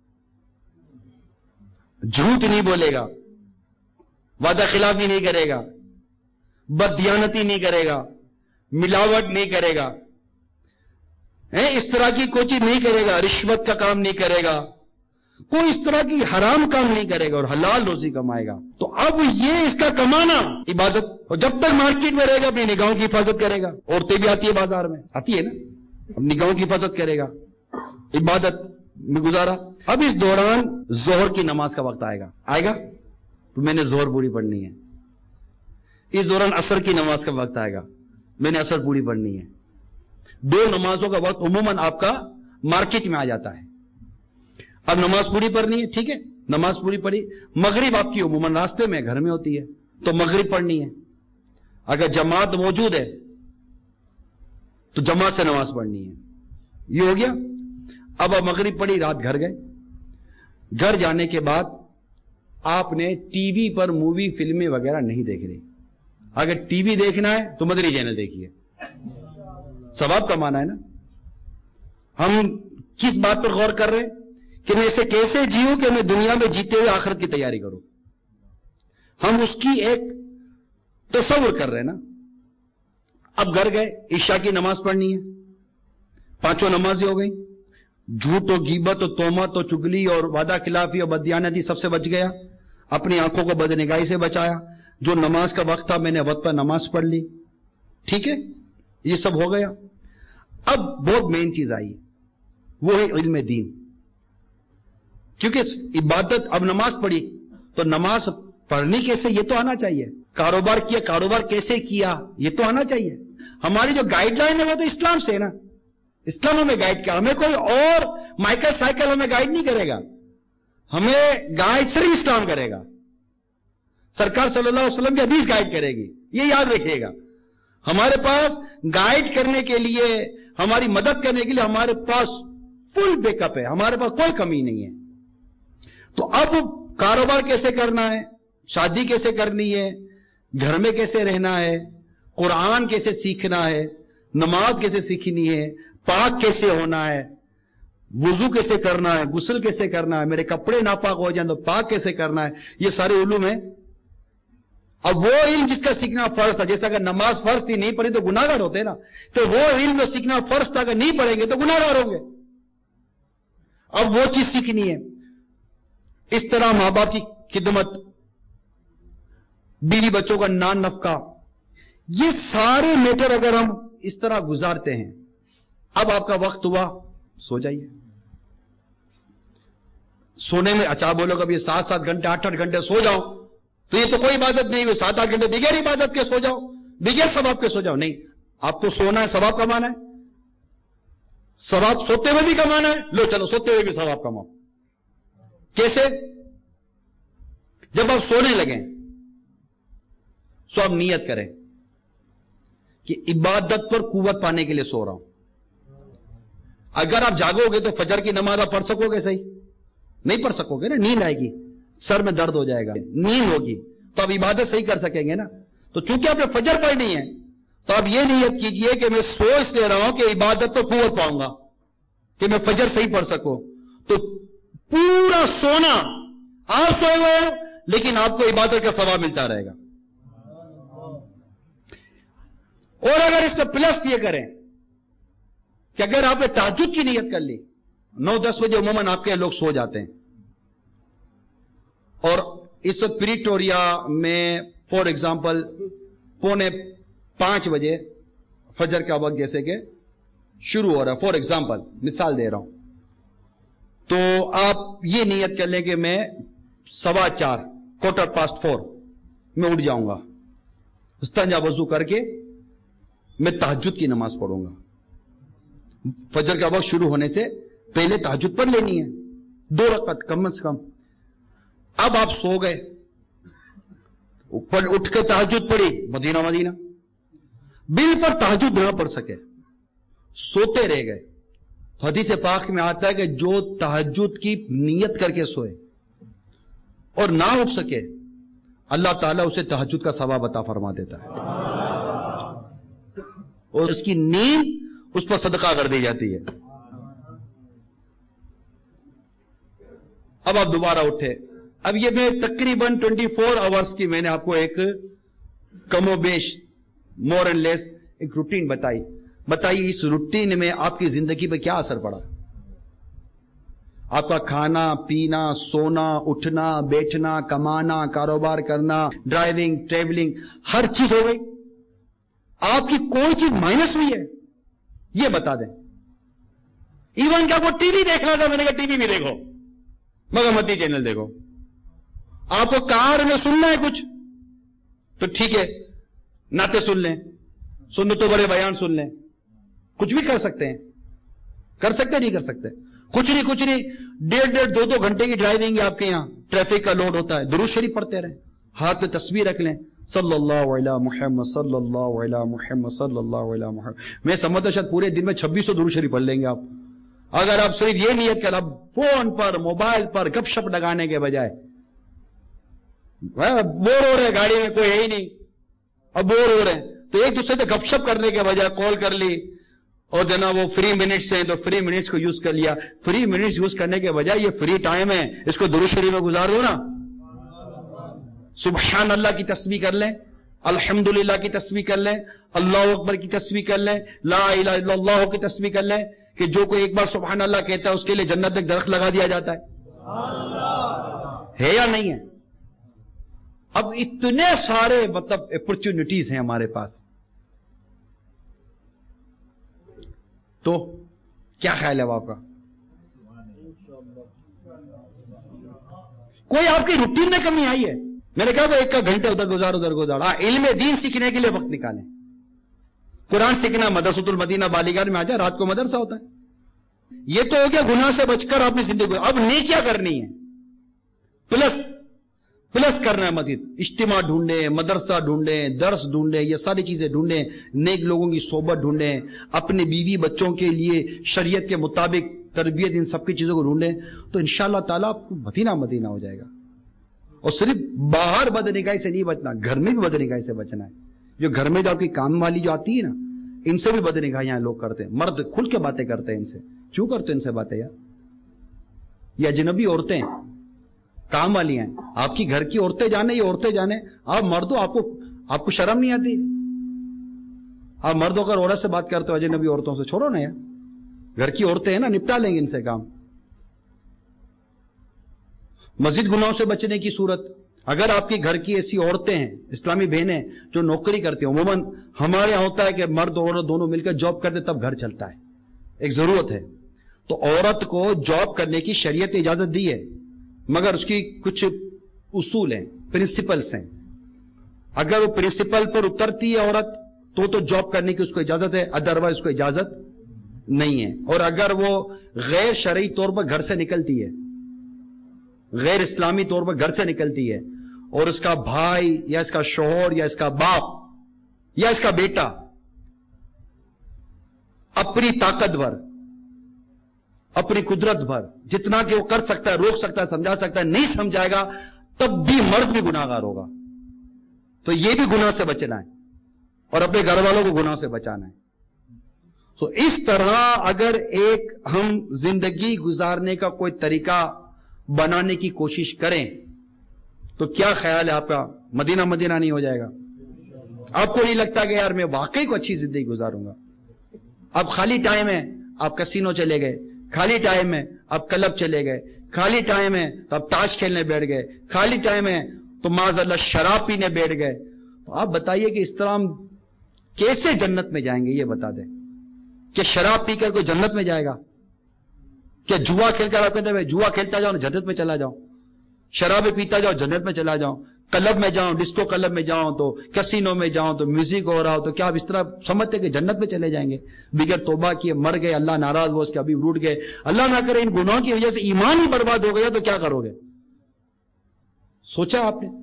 [SPEAKER 2] جھوٹ نہیں بولے گا, وعدہ خلافی نہیں کرے گا, بددیانتی نہیں کرے گا, ملاوٹ نہیں کرے گا, اس طرح کی کوئی چیز نہیں کرے گا, رشوت کا کام نہیں کرے گا, کوئی اس طرح کی حرام کام نہیں کرے گا, اور حلال روزی کمائے گا. تو اب یہ اس کا کمانا عبادت, اور جب تک مارکیٹ میں رہے گا اپنی نگاہوں کی حفاظت کرے گا. عورتیں بھی آتی ہے بازار میں, آتی ہے نا, اب نگاہوں کی حفاظت کرے گا, عبادت میں گزارا. اب اس دوران ظہر کی نماز کا وقت آئے گا آئے گا تو میں نے ظہر پوری پڑھنی ہے. اس دوران عصر کی نماز کا وقت آئے گا, میں نے عصر پوری پڑھنی ہے. دو نمازوں کا وقت عموماً آپ کا مارکیٹ میں آ جاتا ہے. اب نماز پوری پڑھنی ہے, ٹھیک ہے, نماز پوری پڑھی. مغرب آپ کی عموماً راستے میں گھر میں ہوتی ہے تو مغرب پڑھنی ہے. اگر جماعت موجود ہے تو جماعت سے نماز پڑھنی ہے. یہ ہو گیا. اب آپ مغرب پڑھی, رات گھر گئے. گھر جانے کے بعد آپ نے ٹی وی پر مووی فلمیں وغیرہ نہیں دیکھ رہی. اگر ٹی وی دیکھنا ہے تو مدنی چینل دیکھیے, ثواب کمانا ہے نا. ہم کس بات پر غور کر رہے ہیں کہ میں اسے کیسے جیوں کہ میں دنیا میں جیتے ہوئے آخرت کی تیاری کروں. ہم اس کی ایک تصور کر رہے ہیں نا. اب گھر گئے, عشاء کی نماز پڑھنی ہے. پانچوں نمازیں ہو گئی. جھوٹ و غیبت و تہمت و چگلی اور وعدہ خلافی اور بددیانتی سب سے بچ گیا. اپنی آنکھوں کو بدنگاہی سے بچایا. جو نماز کا وقت تھا میں نے وقت پر نماز پڑھ لی. ٹھیک ہے, یہ سب ہو گیا. اب بہت مین چیز آئی, وہ ہے علم دین. کیونکہ عبادت, اب نماز پڑھی تو نماز پڑھنی کیسے یہ تو آنا چاہیے. کاروبار کیا, کاروبار کیسے کیا یہ تو آنا چاہیے. ہماری جو گائیڈ لائن ہے وہ تو اسلام سے ہے نا. اسلام ہمیں گائیڈ کیا, ہمیں کوئی اور مائیکل سائیکل ہمیں گائیڈ نہیں کرے گا. ہمیں گائیڈ صرف اسلام کرے گا. سرکار صلی اللہ علیہ وسلم کی حدیث گائیڈ کرے گی, یہ یاد رکھیے گا. ہمارے پاس گائیڈ کرنے کے لیے, ہماری مدد کرنے کے لیے ہمارے پاس فل بیک اپ ہے, ہمارے پاس کوئی کمی نہیں ہے. تو اب کاروبار کیسے کرنا ہے, شادی کیسے کرنی ہے, گھر میں کیسے رہنا ہے, قرآن کیسے سیکھنا ہے, نماز کیسے سیکھنی ہے, پاک کیسے ہونا ہے, وضو کیسے کرنا ہے, غسل کیسے کرنا ہے, میرے کپڑے ناپاک ہو جائیں تو پاک کیسے کرنا ہے, یہ سارے علوم ہیں. اب وہ علم جس کا سیکھنا فرض تھا, جیسا اگر نماز فرض تھی نہیں پڑھی تو گناہگار ہوتے نا, تو وہ علم جو سیکھنا فرض تھا اگر نہیں پڑھیں گے تو گناہگار ہوں گے. اب وہ چیز سیکھنی ہے. اس طرح ماں باپ کی خدمت, بیوی بچوں کا نان نفقہ, یہ سارے میٹر اگر ہم اس طرح گزارتے ہیں. اب آپ کا وقت ہوا, سو جائیے. سونے میں اچھا بولو کبھی سات سات گھنٹے آٹھ آٹھ گھنٹے سو جاؤ تو یہ تو کوئی عبادت نہیں. سات آٹھ گھنٹے بغیر عبادت کے سو جاؤ, بغیر ثواب کے سو جاؤ. نہیں, آپ کو سونا ہے, ثواب کمانا ہے. ثواب سوتے ہوئے بھی کمانا ہے, لو چلو سوتے ہوئے بھی ثواب کماؤ. کیسے؟ جب آپ سونے لگیں سو آپ نیت کریں کہ عبادت پر قوت پانے کے لیے سو رہا ہوں. اگر آپ جاگو گے تو فجر کی نماز آپ پڑھ سکو گے؟ صحیح نہیں پڑھ سکو گے نا, نیند آئے گی, سر میں درد ہو جائے گا, نیند ہوگی, تو آپ عبادت صحیح کر سکیں گے نا. تو چونکہ آپ نے فجر پڑھنی ہے تو آپ یہ نیت کیجئے کہ میں سوچ لے رہا ہوں کہ عبادت پر قوت پاؤں گا کہ میں فجر صحیح پڑھ سکوں. تو پورا سونا آپ سوئے ہوئے ہو لیکن آپ کو عبادت کا ثواب ملتا رہے گا. اور اگر اس میں پلس یہ کریں کہ اگر آپ نے تہجد کی نیت کر لی, نو دس بجے عموماً آپ کے لوگ سو جاتے ہیں, اور اس وقت پریٹوریا میں فور ایگزامپل پونے پانچ بجے فجر کا وقت جیسے کہ شروع ہو رہا ہے, فور ایگزامپل مثال دے رہا ہوں, تو آپ یہ نیت کر لیں کہ میں سوا چار کوارٹر پاسٹ فور میں اٹھ جاؤں گا, استنجا وضو کر کے میں تہجد کی نماز پڑھوں گا. فجر کا وقت شروع ہونے سے پہلے تہجد پڑھ لینی ہے, دو رکعت کم از کم. اب آپ سو گئے, اٹھ کے تہجد پڑھی, مدینہ مدینہ بل پر تہجد نہ پڑھ سکے, سوتے رہ گئے. حدیث پاک میں آتا ہے کہ جو تہجد کی نیت کر کے سوئے اور نہ اٹھ سکے, اللہ تعالیٰ اسے تہجد کا ثواب عطا فرما دیتا ہے, اور اس کی نیند اس پر صدقہ کر دی جاتی ہے. اب آپ دوبارہ اٹھے. اب یہ میں تقریباً ٹوینٹی فور آورس کی میں نے آپ کو ایک کم و بیش مور اینڈ لیس ایک روٹین بتائی. بتائیے اس روٹین میں آپ کی زندگی پہ کیا اثر پڑا؟ آپ کا کھانا پینا, سونا, اٹھنا, بیٹھنا, کمانا, کاروبار کرنا, ڈرائیونگ, ٹریولنگ, ہر چیز ہو گئی. آپ کی کوئی چیز مائنس ہوئی ہے؟ یہ بتا دیں. ایون کیا وہ ٹی وی دیکھنا تھا, میں نے کہا ٹی وی بھی دیکھو مگر متی چینل دیکھو. آپ کو کار میں سننا ہے کچھ تو ٹھیک ہے, نعتیں سن لیں, سن تو بڑے بیان سن لیں, کچھ بھی کر سکتے ہیں. کر سکتے نہیں کر سکتے کچھ نہیں کچھ نہیں ڈیڑھ ڈیڑھ دو دو گھنٹے کی ڈرائیونگ ہے آپ کے یہاں, ٹریفک کا لوڈ ہوتا ہے, درود شریف پڑھتے رہیں, ہاتھ میں تصویر رکھ لیں, صلی اللہ علیہ محمد صلی اللہ علیہ محمد صلی اللہ علیہ محمد. میں سمجھتا شاید پورے دن میں چھبیس سو درود شریف پڑھ لیں گے آپ, اگر آپ صرف یہ نیت کر اب فون پر موبائل پر گپ شپ لگانے کے بجائے. بور ہو رہے گاڑی میں کوئی ہے ہی نہیں, اب بور ہو رہے ہیں تو ایک دوسرے سے گپ شپ کرنے کے بجائے کال کر لی, اور جناب وہ فری منٹس ہیں تو فری منٹس کو یوز کر لیا. فری منٹس یوز کرنے کے بجائے یہ فری ٹائم ہے, اس کو درود شریف میں گزار دو نا. سبحان اللہ کی تسبیح کر لیں, الحمدللہ کی تسبیح کر لیں, اللہ اکبر کی تسبیح کر لیں, لا الہ الا اللہ کی تسبیح کر لیں, کہ جو کوئی ایک بار سبحان اللہ کہتا ہے اس کے لیے جنت میں ایک درخت لگا دیا جاتا ہے, ہے یا نہیں ہے؟ اب اتنے سارے مطلب اپرچونٹیز ہیں ہمارے پاس, تو کیا خیال ہے آپ کا؟ کوئی آپ کی روٹین میں کمی آئی ہے؟ میں نے کہا وہ ایک کا گھنٹے ادھر گزار ادھر گزار. ہاں, علم دین سیکھنے کے لیے وقت نکالیں. قرآن سیکھنا مدرسۃ المدینہ بالیگار میں آ جائے, رات کو مدرسہ ہوتا ہے. یہ تو ہو گیا گناہ سے بچ کر اپنی زندگی. اب نیکیاں کرنی ہے, پلس پلس کرنا ہے. مزید اجتماع ڈھونڈیں, مدرسہ ڈھونڈیں, درس ڈھونڈیں, یہ ساری چیزیں ڈھونڈیں, نیک لوگوں کی صحبت ڈھونڈیں, اپنے بیوی بچوں کے لیے شریعت کے مطابق تربیت, ان سب کی چیزوں کو ڈھونڈیں, تو انشاءاللہ تعالیٰ آپ کو مدینہ مدینہ ہو جائے گا. اور صرف باہر بدنگاہی سے نہیں بچنا, گھر میں بھی بدنگاہی سے بچنا ہے. جو گھر میں جو آپ کی کام والی جو آتی ہے نا, ان سے بھی بدنگاہیاں لوگ کرتے ہیں. مرد کھل کے باتیں کرتے ہیں ان سے. کیوں کرتے ہیں ان سے باتیں یار؟ یہ اجنبی عورتیں کام والی ہیں, آپ کی گھر کی عورتیں جانے, یہ عورتیں جانے. آپ مردوں, آپ کو آپ کو شرم نہیں آتی؟ آپ مردوں اگر عورت سے بات کرتے ہو اجنبی عورتوں سے, چھوڑو نا یار, گھر کی عورتیں ہیں نا, نپٹا لیں گے ان سے کام. مزید گناہوں سے بچنے کی صورت, اگر آپ کی گھر کی ایسی عورتیں ہیں, اسلامی بہنیں جو نوکری کرتی ہیں, عموماً ہمارے یہاں ہوتا ہے کہ مرد اور عورت دونوں مل کر جاب کرتے تب گھر چلتا ہے, ایک ضرورت ہے. تو عورت کو جاب کرنے کی شریعت اجازت دی ہے, مگر اس کی کچھ اصول ہیں, پرنسپلز ہیں. اگر وہ پرنسپل پر اترتی ہے عورت تو تو جاب کرنے کی اس کو اجازت ہے, ادروائز اس کو اجازت نہیں ہے. اور اگر وہ غیر شرعی طور پر گھر سے نکلتی ہے, غیر اسلامی طور پر گھر سے نکلتی ہے, اور اس کا بھائی یا اس کا شوہر یا اس کا باپ یا اس کا بیٹا اپنی طاقت بھر, اپنی قدرت بھر, جتنا کہ وہ کر سکتا ہے, روک سکتا ہے, سمجھا سکتا ہے, نہیں سمجھائے گا, تب بھی مرد بھی گناہگار ہوگا. تو یہ بھی گناہ سے بچنا ہے اور اپنے گھر والوں کو گناہ سے بچانا ہے. تو اس طرح اگر ایک ہم زندگی گزارنے کا کوئی طریقہ بنانے کی کوشش کریں تو کیا خیال ہے آپ کا, مدینہ مدینہ نہیں ہو جائے گا؟ آپ کو نہیں لگتا کہ یار میں واقعی کو اچھی زندگی گزاروں گا؟ اب خالی ٹائم ہے آپ کسینو چلے گئے, خالی ٹائم ہے آپ کلب چلے گئے, خالی ٹائم ہے تو آپ تاش کھیلنے بیٹھ گئے, خالی ٹائم ہے تو معاذ اللہ شراب پینے بیٹھ گئے. تو آپ بتائیے کہ اس طرح ہم کیسے جنت میں جائیں گے؟ یہ بتا دیں. کہ شراب پی کر کوئی جنت میں جائے گا؟ کیا جوا کھیل کر آپ کہتے ہیں جوا کھیلتا جاؤ جنت میں چلا جاؤں, شرابیں پیتا جاؤ جنت میں چلا جاؤں, کلب میں جاؤں, ڈسکو کلب میں جاؤں, تو کسینو میں جاؤں, تو میوزک ہو رہا ہو, تو کیا آپ اس طرح سمجھتے کہ جنت میں چلے جائیں گے؟ بغیر توبہ کیے مر گئے, اللہ ناراض ہوا, اس کے ابھی روٹ گئے, اللہ نہ کرے ان گناہوں کی وجہ سے ایمان ہی برباد ہو گیا تو کیا کرو گے؟ سوچا آپ نے؟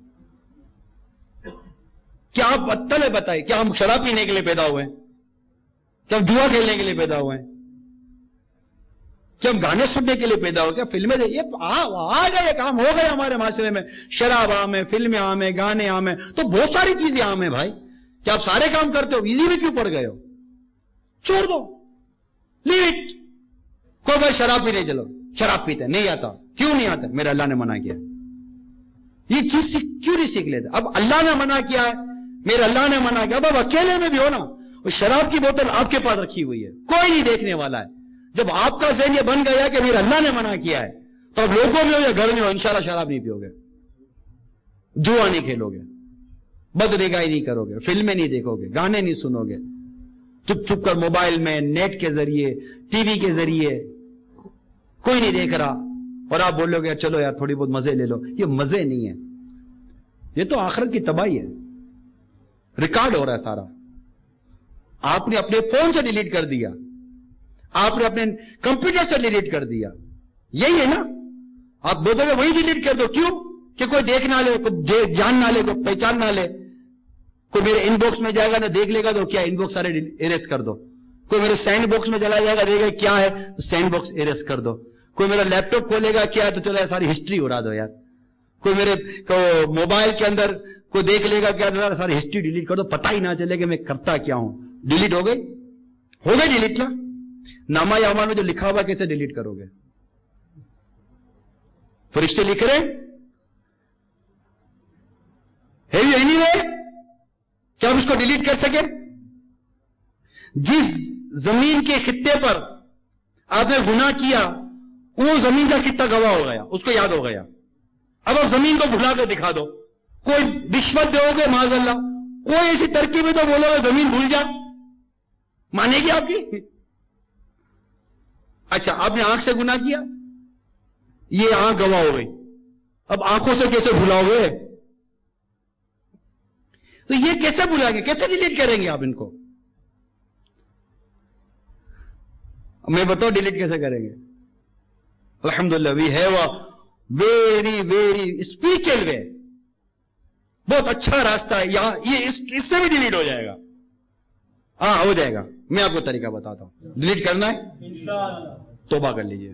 [SPEAKER 2] کیا آپ اتل ہے بتائیے, کیا ہم شراب پینے کے لیے پیدا ہوئے ہیں؟ کیا ہم جوا کھیلنے کے لیے پیدا ہوئے ہیں؟ کیا ہم گانے سننے کے لیے پیدا ہو؟ کیا فلمیں دے, یہ آ گئے, یہ کام ہو گئے ہمارے معاشرے میں. شراب عام ہے, فلمیں عام ہے, گانے عام ہے, تو بہت ساری چیزیں عام ہیں بھائی. کیا آپ سارے کام کرتے ہو؟ ایزی میں کیوں پڑ گئے ہو؟ چھوڑ دو, لیو اٹ. کوئی بھائی شراب پینے چلو, شراب پیتے نہیں آتا, کیوں نہیں آتا؟ میرے اللہ نے منع کیا. یہ چیز کیوں نہیں سیکھ لیتے؟ اب اللہ نے منع کیا ہے, میرے اللہ نے منع کیا, اب اب اکیلے میں بھی ہو نا, وہ شراب کی بوتل آپ کے پاس رکھی ہوئی ہے, کوئی نہیں دیکھنے والا ہے. جب آپ کا ذہن یہ بن گیا کہ میرے اللہ نے منع کیا ہے, تو اب لوگوں میں ہو یا گھر میں ہو انشاءاللہ شراب نہیں پیو گے, جوا نہیں کھیلو گے, بد نگاہی نہیں کرو گے, فلمیں نہیں دیکھو گے, گانے نہیں سنو گے, چپ چپ کر موبائل میں نیٹ کے ذریعے ٹی وی کے ذریعے کوئی نہیں دیکھ رہا اور آپ بولو گے چلو یار تھوڑی بہت مزے لے لو. یہ مزے نہیں ہے, یہ تو آخرت کی تباہی ہے. ریکارڈ ہو رہا ہے سارا, آپ نے اپنے فون سے ڈیلیٹ کر دیا, آپ نے اپنے کمپیوٹر سے ڈیلیٹ کر دیا. یہی ہے نا, آپ بولو گے وہی ڈیلیٹ کر دو. کیوں؟ کہ کوئی دیکھ نہ لے, کوئی جان نہ لے, کوئی پہچان نہ لے. کوئی میرے ان باکس میں جائے گا نہ دیکھ لے گا تو کیا ان باکس سارے اریز کر دو. کوئی میرے سینڈ باکس میں چلا جائے گا دیکھے گا کیا ہے تو سینڈ باکس اریز کر دو. کوئی میرا لیپ ٹاپ کھولے گا کیا ہے تو چلو ساری ہسٹری اڑا دو یار. کوئی میرے موبائل کے اندر کوئی دیکھ لے گا کیا تو ساری ہسٹری ڈیلیٹ کر دو, پتہ ہی نہ چلے کہ میں کرتا کیا ہوں. ڈیلیٹ ہو گئی, ہو گئی ڈیلیٹ نا. نامہ اعمال میں جو لکھا ہوا کیسے ڈیلیٹ کرو گے؟ فرشتے لکھ رہے اینی وے کیا آپ اس کو ڈیلیٹ کر سکے؟ جس زمین کے خطے پر آپ نے گناہ کیا وہ زمین کا خطہ گواہ ہو گیا, اس کو یاد ہو گیا. اب آپ زمین کو بھلا کر دکھا دو, کوئی رشوت دو گے معاذ اللہ, کوئی ایسی ترکیب ہے تو بولو گے زمین بھول جا, مانے گی آپ کی؟ اچھا آپ نے آنکھ سے گناہ کیا, یہ آنکھ گواہ ہو گئی, اب آنکھوں سے کیسے بھلاؤ گے؟ تو یہ کیسے بھلائیں گے, کیسے ڈیلیٹ کریں گے آپ ان کو؟ میں بتاؤ ڈیلیٹ کیسے کریں گے؟ الحمدللہ we have a very very spiritual way, بہت اچھا راستہ ہے یہاں, یہ اس, اس سے بھی ڈیلیٹ ہو جائے گا. ہاں ہو جائے گا, میں آپ کو طریقہ بتاتا ہوں. ڈیلیٹ کرنا ہے انشاءاللہ توبہ کر لیجئے,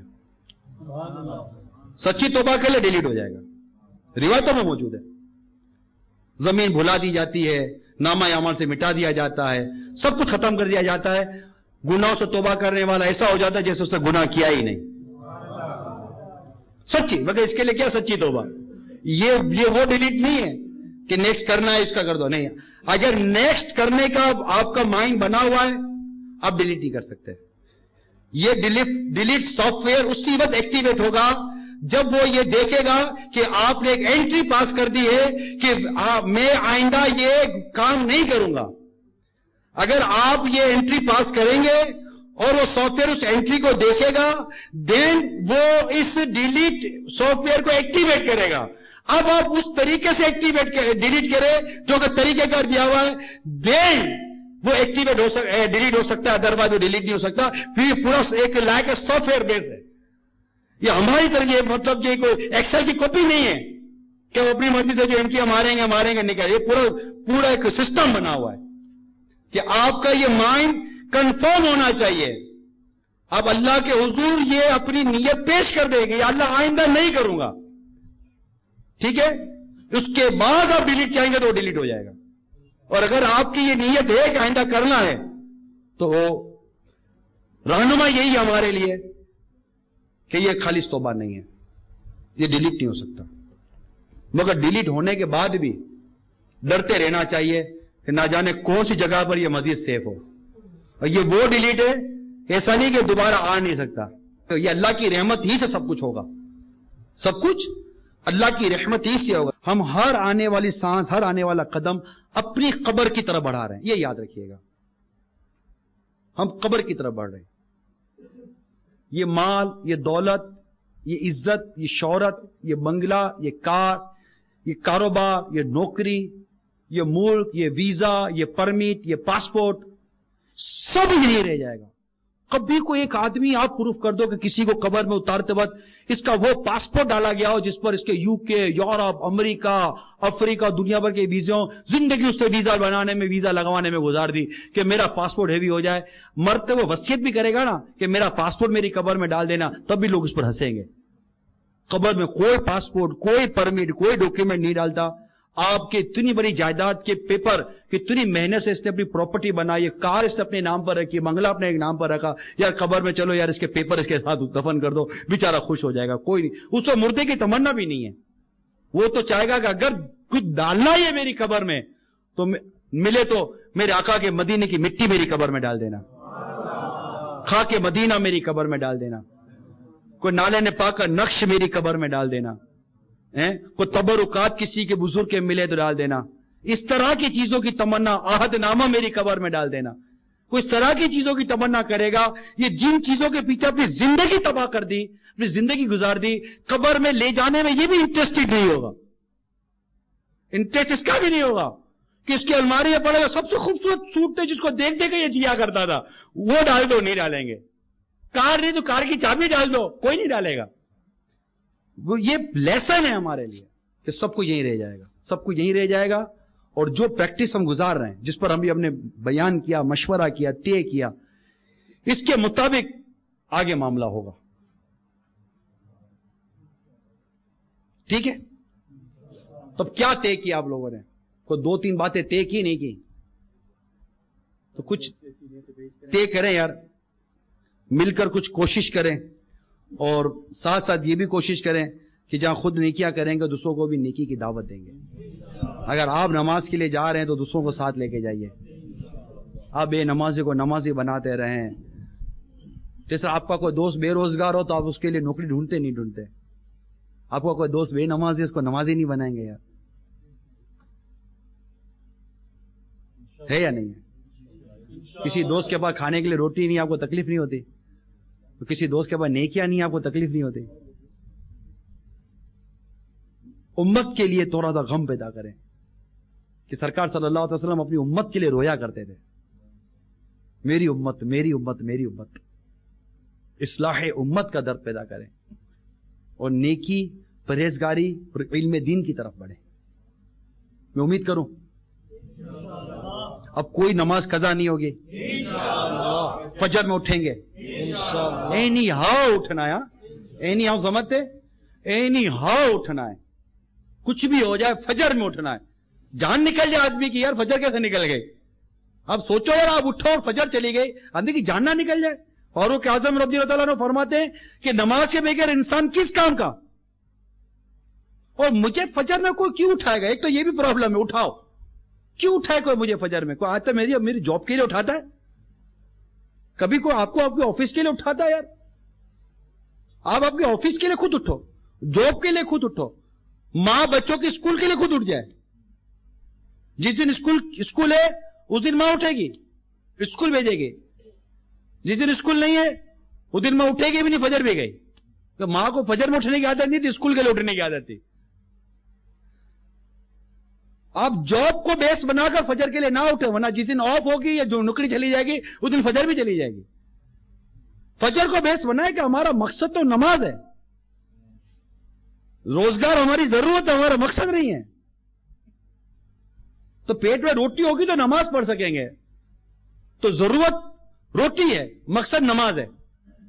[SPEAKER 2] سچی توبہ کر لے ڈیلیٹ ہو جائے گا. روایتوں میں موجود ہے. زمین بھلا دی جاتی ہے, نامہ اعمال سے مٹا دیا جاتا ہے, سب کچھ ختم کر دیا جاتا ہے. گناہوں سے توبہ کرنے والا ایسا ہو جاتا ہے جیسے اس نے گناہ کیا ہی نہیں. سچی, مگر اس کے لیے کیا سچی توبہ؟ یہ یہ وہ ڈیلیٹ نہیں ہے کہ نیکسٹ کرنا ہے اس کا کر دو, نہیں. اگر نیکسٹ کرنے کا آپ کا مائنڈ بنا ہوا ہے آپ ڈیلیٹ نہیں کر سکتے. یہ ڈیلیٹ ڈیلیٹ سافٹ ویئر اسی وقت ایکٹیویٹ ہوگا جب وہ یہ دیکھے گا کہ آپ نے ایک انٹری پاس کر دی ہے کہ میں آئندہ یہ کام نہیں کروں گا. اگر آپ یہ انٹری پاس کریں گے اور وہ سافٹ ویئر اس انٹری کو دیکھے گا, دین وہ اس ڈیلیٹ سافٹ ویئر کو ایکٹیویٹ کرے گا. اب آپ اس طریقے سے ایکٹیویٹ ڈیلیٹ کرے جو کہ طریقہ کار دیا ہوا ہے, دین وہ ایکٹیویٹ ہو سکتا ہے, ڈیلیٹ ہو سکتا ہے, ادروائز وہ ڈیلیٹ نہیں ہو سکتا. پھر پورا ایک لائک سافٹ ویئر بیس ہے. یہ ہماری طرح یہ مطلب کہ کوئی ایکسل کی کاپی نہیں ہے کہ وہ اپنی مرضی سے جو انٹریاں ماریں گے ماریں گے نکل. یہ پورا پورا ایک سسٹم بنا ہوا ہے کہ آپ کا یہ مائنڈ کنفرم ہونا چاہیے. اب اللہ کے حضور یہ اپنی نیت پیش کر دے گی, اللہ آئندہ نہیں کروں گا, ٹھیک ہے. اس کے بعد آپ ڈیلیٹ چاہیں گے تو وہ ڈیلیٹ ہو جائے گا. اور اگر آپ کی یہ نیت ہے کہ آئندہ کرنا ہے تو وہ رہنما یہی ہمارے لیے کہ یہ خالص توبہ نہیں ہے, یہ ڈیلیٹ نہیں ہو سکتا. مگر ڈیلیٹ ہونے کے بعد بھی ڈرتے رہنا چاہیے کہ نہ جانے کون سی جگہ پر یہ مزید سیف ہو. اور یہ وہ ڈیلیٹ ہے, ایسا نہیں کہ دوبارہ آ نہیں سکتا. یہ اللہ کی رحمت ہی سے سب کچھ ہوگا, سب کچھ اللہ کی رحمت ہی سے ہوگا. ہم ہر آنے والی سانس, ہر آنے والا قدم اپنی قبر کی طرف بڑھا رہے ہیں, یہ یاد رکھیے گا. ہم قبر کی طرف بڑھ رہے ہیں. یہ مال, یہ دولت, یہ عزت, یہ شہرت, یہ بنگلہ, یہ کار, یہ کاروبار, یہ نوکری, یہ ملک, یہ ویزا, یہ پرمٹ, یہ پاسپورٹ, سب یہی رہ جائے گا. کبھی کوئی ایک آدمی آپ پروف کر دو کہ کسی کو قبر میں اتارتے وقت اس کا وہ پاسپورٹ ڈالا گیا ہو جس پر اس کے یو کے, یورپ, امریکہ, افریقہ, دنیا بھر کے ویزے ہوں, زندگی اس نے ویزا بنانے میں, ویزا لگوانے میں گزار دی کہ میرا پاسپورٹ ہیوی ہو جائے. مرتے وہ وصیت بھی کرے گا نا کہ میرا پاسپورٹ میری قبر میں ڈال دینا, تب بھی لوگ اس پر ہنسیں گے. قبر میں کوئی پاسپورٹ, کوئی پرمٹ, کوئی ڈاکیومنٹ نہیں ڈالتا. آپ کے اتنی بڑی جائیداد کے پیپر, کتنی محنت سے اس نے اپنی پراپرٹی بنائی, یہ کار اس نے اپنے نام پر رکھی, بنگلہ اپنے نام پر رکھا, یار قبر میں چلو یار اس کے پیپر اس کے ساتھ دفن کر دو, بیچارہ خوش ہو جائے گا. کوئی نہیں, اس کو مردے کی تمنا بھی نہیں ہے. وہ تو چاہے گا کہ اگر کچھ ڈالنا ہی ہے میری قبر میں تو ملے تو میرے آقا کے مدینے کی مٹی میری قبر میں ڈال دینا, خاک مدینہ میری قبر میں ڈال دینا, کوئی نالے نے پاک کا نقش میری قبر میں ڈال دینا, کوئی تبرکات کسی کے بزرگ کے ملے تو ڈال دینا. اس طرح کی چیزوں کی تمنا, عہد نامہ میری قبر میں ڈال دینا. کوئی اس طرح کی چیزوں کی تمنا کرے گا، یہ جن چیزوں کے پیچھے اپنی زندگی تباہ کر دی، اپنی زندگی گزار دی، قبر میں لے جانے میں یہ بھی انٹرسٹڈ نہیں ہوگا، انٹرسٹ اس کا بھی نہیں ہوگا کہ اس کی الماری میں پڑے گا سب سے خوبصورت سوٹ تھے جس کو دیکھ دیکھ کے یہ جیا کرتا تھا، وہ ڈال دو، نہیں ڈالیں گے۔ کار نہیں تو کار کی چابی ڈال دو، کوئی نہیں ڈالے گا۔ وہ یہ لیسن ہے ہمارے لیے کہ سب کو یہی رہ جائے گا، سب کو یہی رہ جائے گا، اور جو پریکٹس ہم گزار رہے ہیں، جس پر ہم بھی ہم نے بیان کیا، مشورہ کیا، طے کیا، اس کے مطابق آگے معاملہ ہوگا۔ ٹھیک ہے؟ تو اب کیا طے کیا آپ لوگوں نے؟ کوئی دو تین باتیں طے کی نہیں کی تو کچھ طے کریں یار، مل کر کچھ کوشش کریں، اور ساتھ ساتھ یہ بھی کوشش کریں کہ جہاں خود نیکیاں کریں گے دوسروں کو بھی نیکی کی دعوت دیں گے۔ اگر آپ نماز کے لیے جا رہے ہیں تو دوسروں کو ساتھ لے کے جائیے، آپ بے نمازی کو نمازی بناتے رہیں۔ جس طرح آپ کا کوئی دوست بے روزگار ہو تو آپ اس کے لیے نوکری ڈھونڈتے نہیں ڈھونڈتے، آپ کا کوئی دوست بے نمازی اس کو نمازی نہیں بنائیں گے یار، ہے یا نہیں ہے؟ کسی دوست کے پاس کھانے کے لیے روٹی نہیں، آپ کو تکلیف نہیں ہوتی؟ تو کسی دوست کے پاس نیکیاں نہیں، آپ کو تکلیف نہیں ہوتی؟ امت کے لیے تھوڑا سا غم پیدا کریں کہ سرکار صلی اللہ علیہ وسلم اپنی امت کے لیے رویا کرتے تھے، میری امت میری امت میری امت، اصلاح امت کا درد پیدا کریں، اور نیکی، پرہیزگاری اور علم دین کی طرف بڑھیں۔ میں امید کروں اب کوئی نماز قضا نہیں ہوگی، فجر میں اٹھیں گے اینی ہاؤ اٹھنا ہے، اینی ہاؤ سمجھتے، اینی ہاؤ اٹھنا ہے، کچھ بھی ہو جائے فجر میں اٹھنا ہے۔ جان نکل جائے آدمی کی، یار فجر کیسے نکل گئی؟ اب سوچو یار، آپ اٹھو اور فجر چلی گئی، آدمی کی جان نہ نکل جائے۔ فاروق اعظم رضی اللہ تعالیٰ عنہ فرماتے ہیں کہ نماز کے بغیر انسان کس کام کا؟ اور مجھے فجر میں کوئی کیوں اٹھائے گا؟ ایک تو یہ بھی پرابلم ہے، اٹھاؤ کیوں اٹھائے کوئی مجھے فجر میں؟ کوئی آتا میری میری جاب کے لیے اٹھاتا ہے؟ کبھی کوئی آپ کو آپ کے آفس کے لیے اٹھاتا ہے؟ یار آپ آپ کے آفس کے لیے خود اٹھو، جاب کے لیے خود اٹھو، ماں بچوں کی اسکول کے لیے خود اٹھ جائے۔ جس دن اسکول اسکول ہے اس دن ماں اٹھے گی، اسکول بھیجے گی، جس دن اسکول نہیں ہے اس دن ماں اٹھے گی بھی نہیں، فجر بھی گئی۔ تو ماں کو فجر میں اٹھنے کی عادت نہیں تھی، اسکول کے لیے اٹھنے کی عادت تھی۔ آپ جاب کو بیس بنا کر فجر کے لیے نہ اٹھے، ورنہ جس دن آف ہوگی یا جو نوکری چلی جائے گی اس دن فجر بھی چلی جائے گی۔ فجر کو بیس بنائے کہ ہمارا مقصد تو نماز ہے، روزگار ہماری ضرورت ہے، ہمارا مقصد نہیں ہے۔ تو پیٹ میں روٹی ہوگی تو نماز پڑھ سکیں گے، تو ضرورت روٹی ہے، مقصد نماز ہے،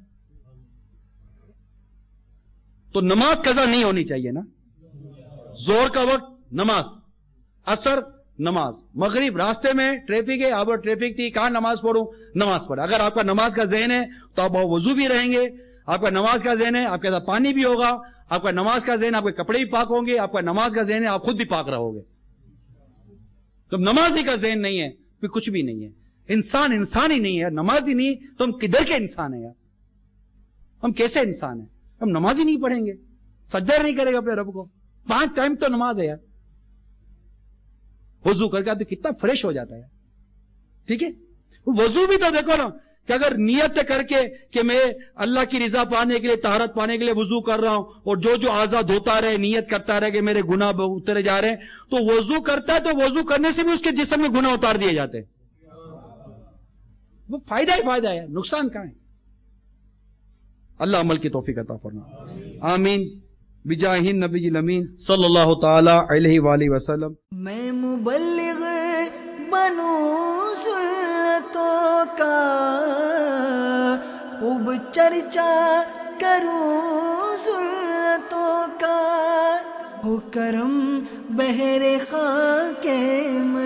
[SPEAKER 2] تو نماز قضا نہیں ہونی چاہیے نا۔ زور کا وقت نماز، عصر نماز، مغرب راستے میں ٹریفک ہے، اب ٹریفک تھی، کہاں نماز پڑھوں؟ نماز پڑھ۔ اگر آپ کا نماز کا ذہن ہے تو آپ وضو بھی رہیں گے، آپ کا نماز کا ذہن ہے آپ کے ساتھ پانی بھی ہوگا، آپ کا نماز کا ذہن آپ کے کپڑے بھی پاک ہوں گے، آپ کا نماز کا ذہن ہے آپ خود بھی پاک رہو گے۔ تو نمازی کا ذہن نہیں ہے پھر کچھ بھی نہیں ہے، انسان انسان ہی نہیں ہے، نماز ہی نہیں تو ہم کدھر کے انسان ہیں یار؟ ہم کیسے انسان ہیں؟ ہم نماز ہی نہیں پڑھیں گے، سجدہ نہیں کرے گا اپنے رب کو، پانچ ٹائم تو نماز ہے یار، وضو کر کے تو کتنا فریش ہو جاتا ہے۔ ٹھیک ہے، وضو بھی تو دیکھو نا کہ اگر نیت کر کے کہ میں اللہ کی رضا پانے کے لیے، طہارت پانے کے لیے وضو کر رہا ہوں، اور جو جو اعضاء دھوتا رہے، نیت کرتا رہے کہ میرے گناہ اترے جا رہے ہیں، تو وضو کرتا ہے تو وضو کرنے سے بھی اس کے جسم میں گناہ اتار دیے جاتے ہیں۔ وہ فائدہ ہی فائدہ ہے، نقصان کہاں ہے؟ اللہ عمل کی توفیق عطا فرمائے، آمین بجاہ النبی الامین صلی اللہ تعالی علیہ وآلہ وسلم۔
[SPEAKER 1] میں مبلغ بنوں سنتوں کا، خوب چرچا کروں سنتوں کا، ہو کرم بہر خاک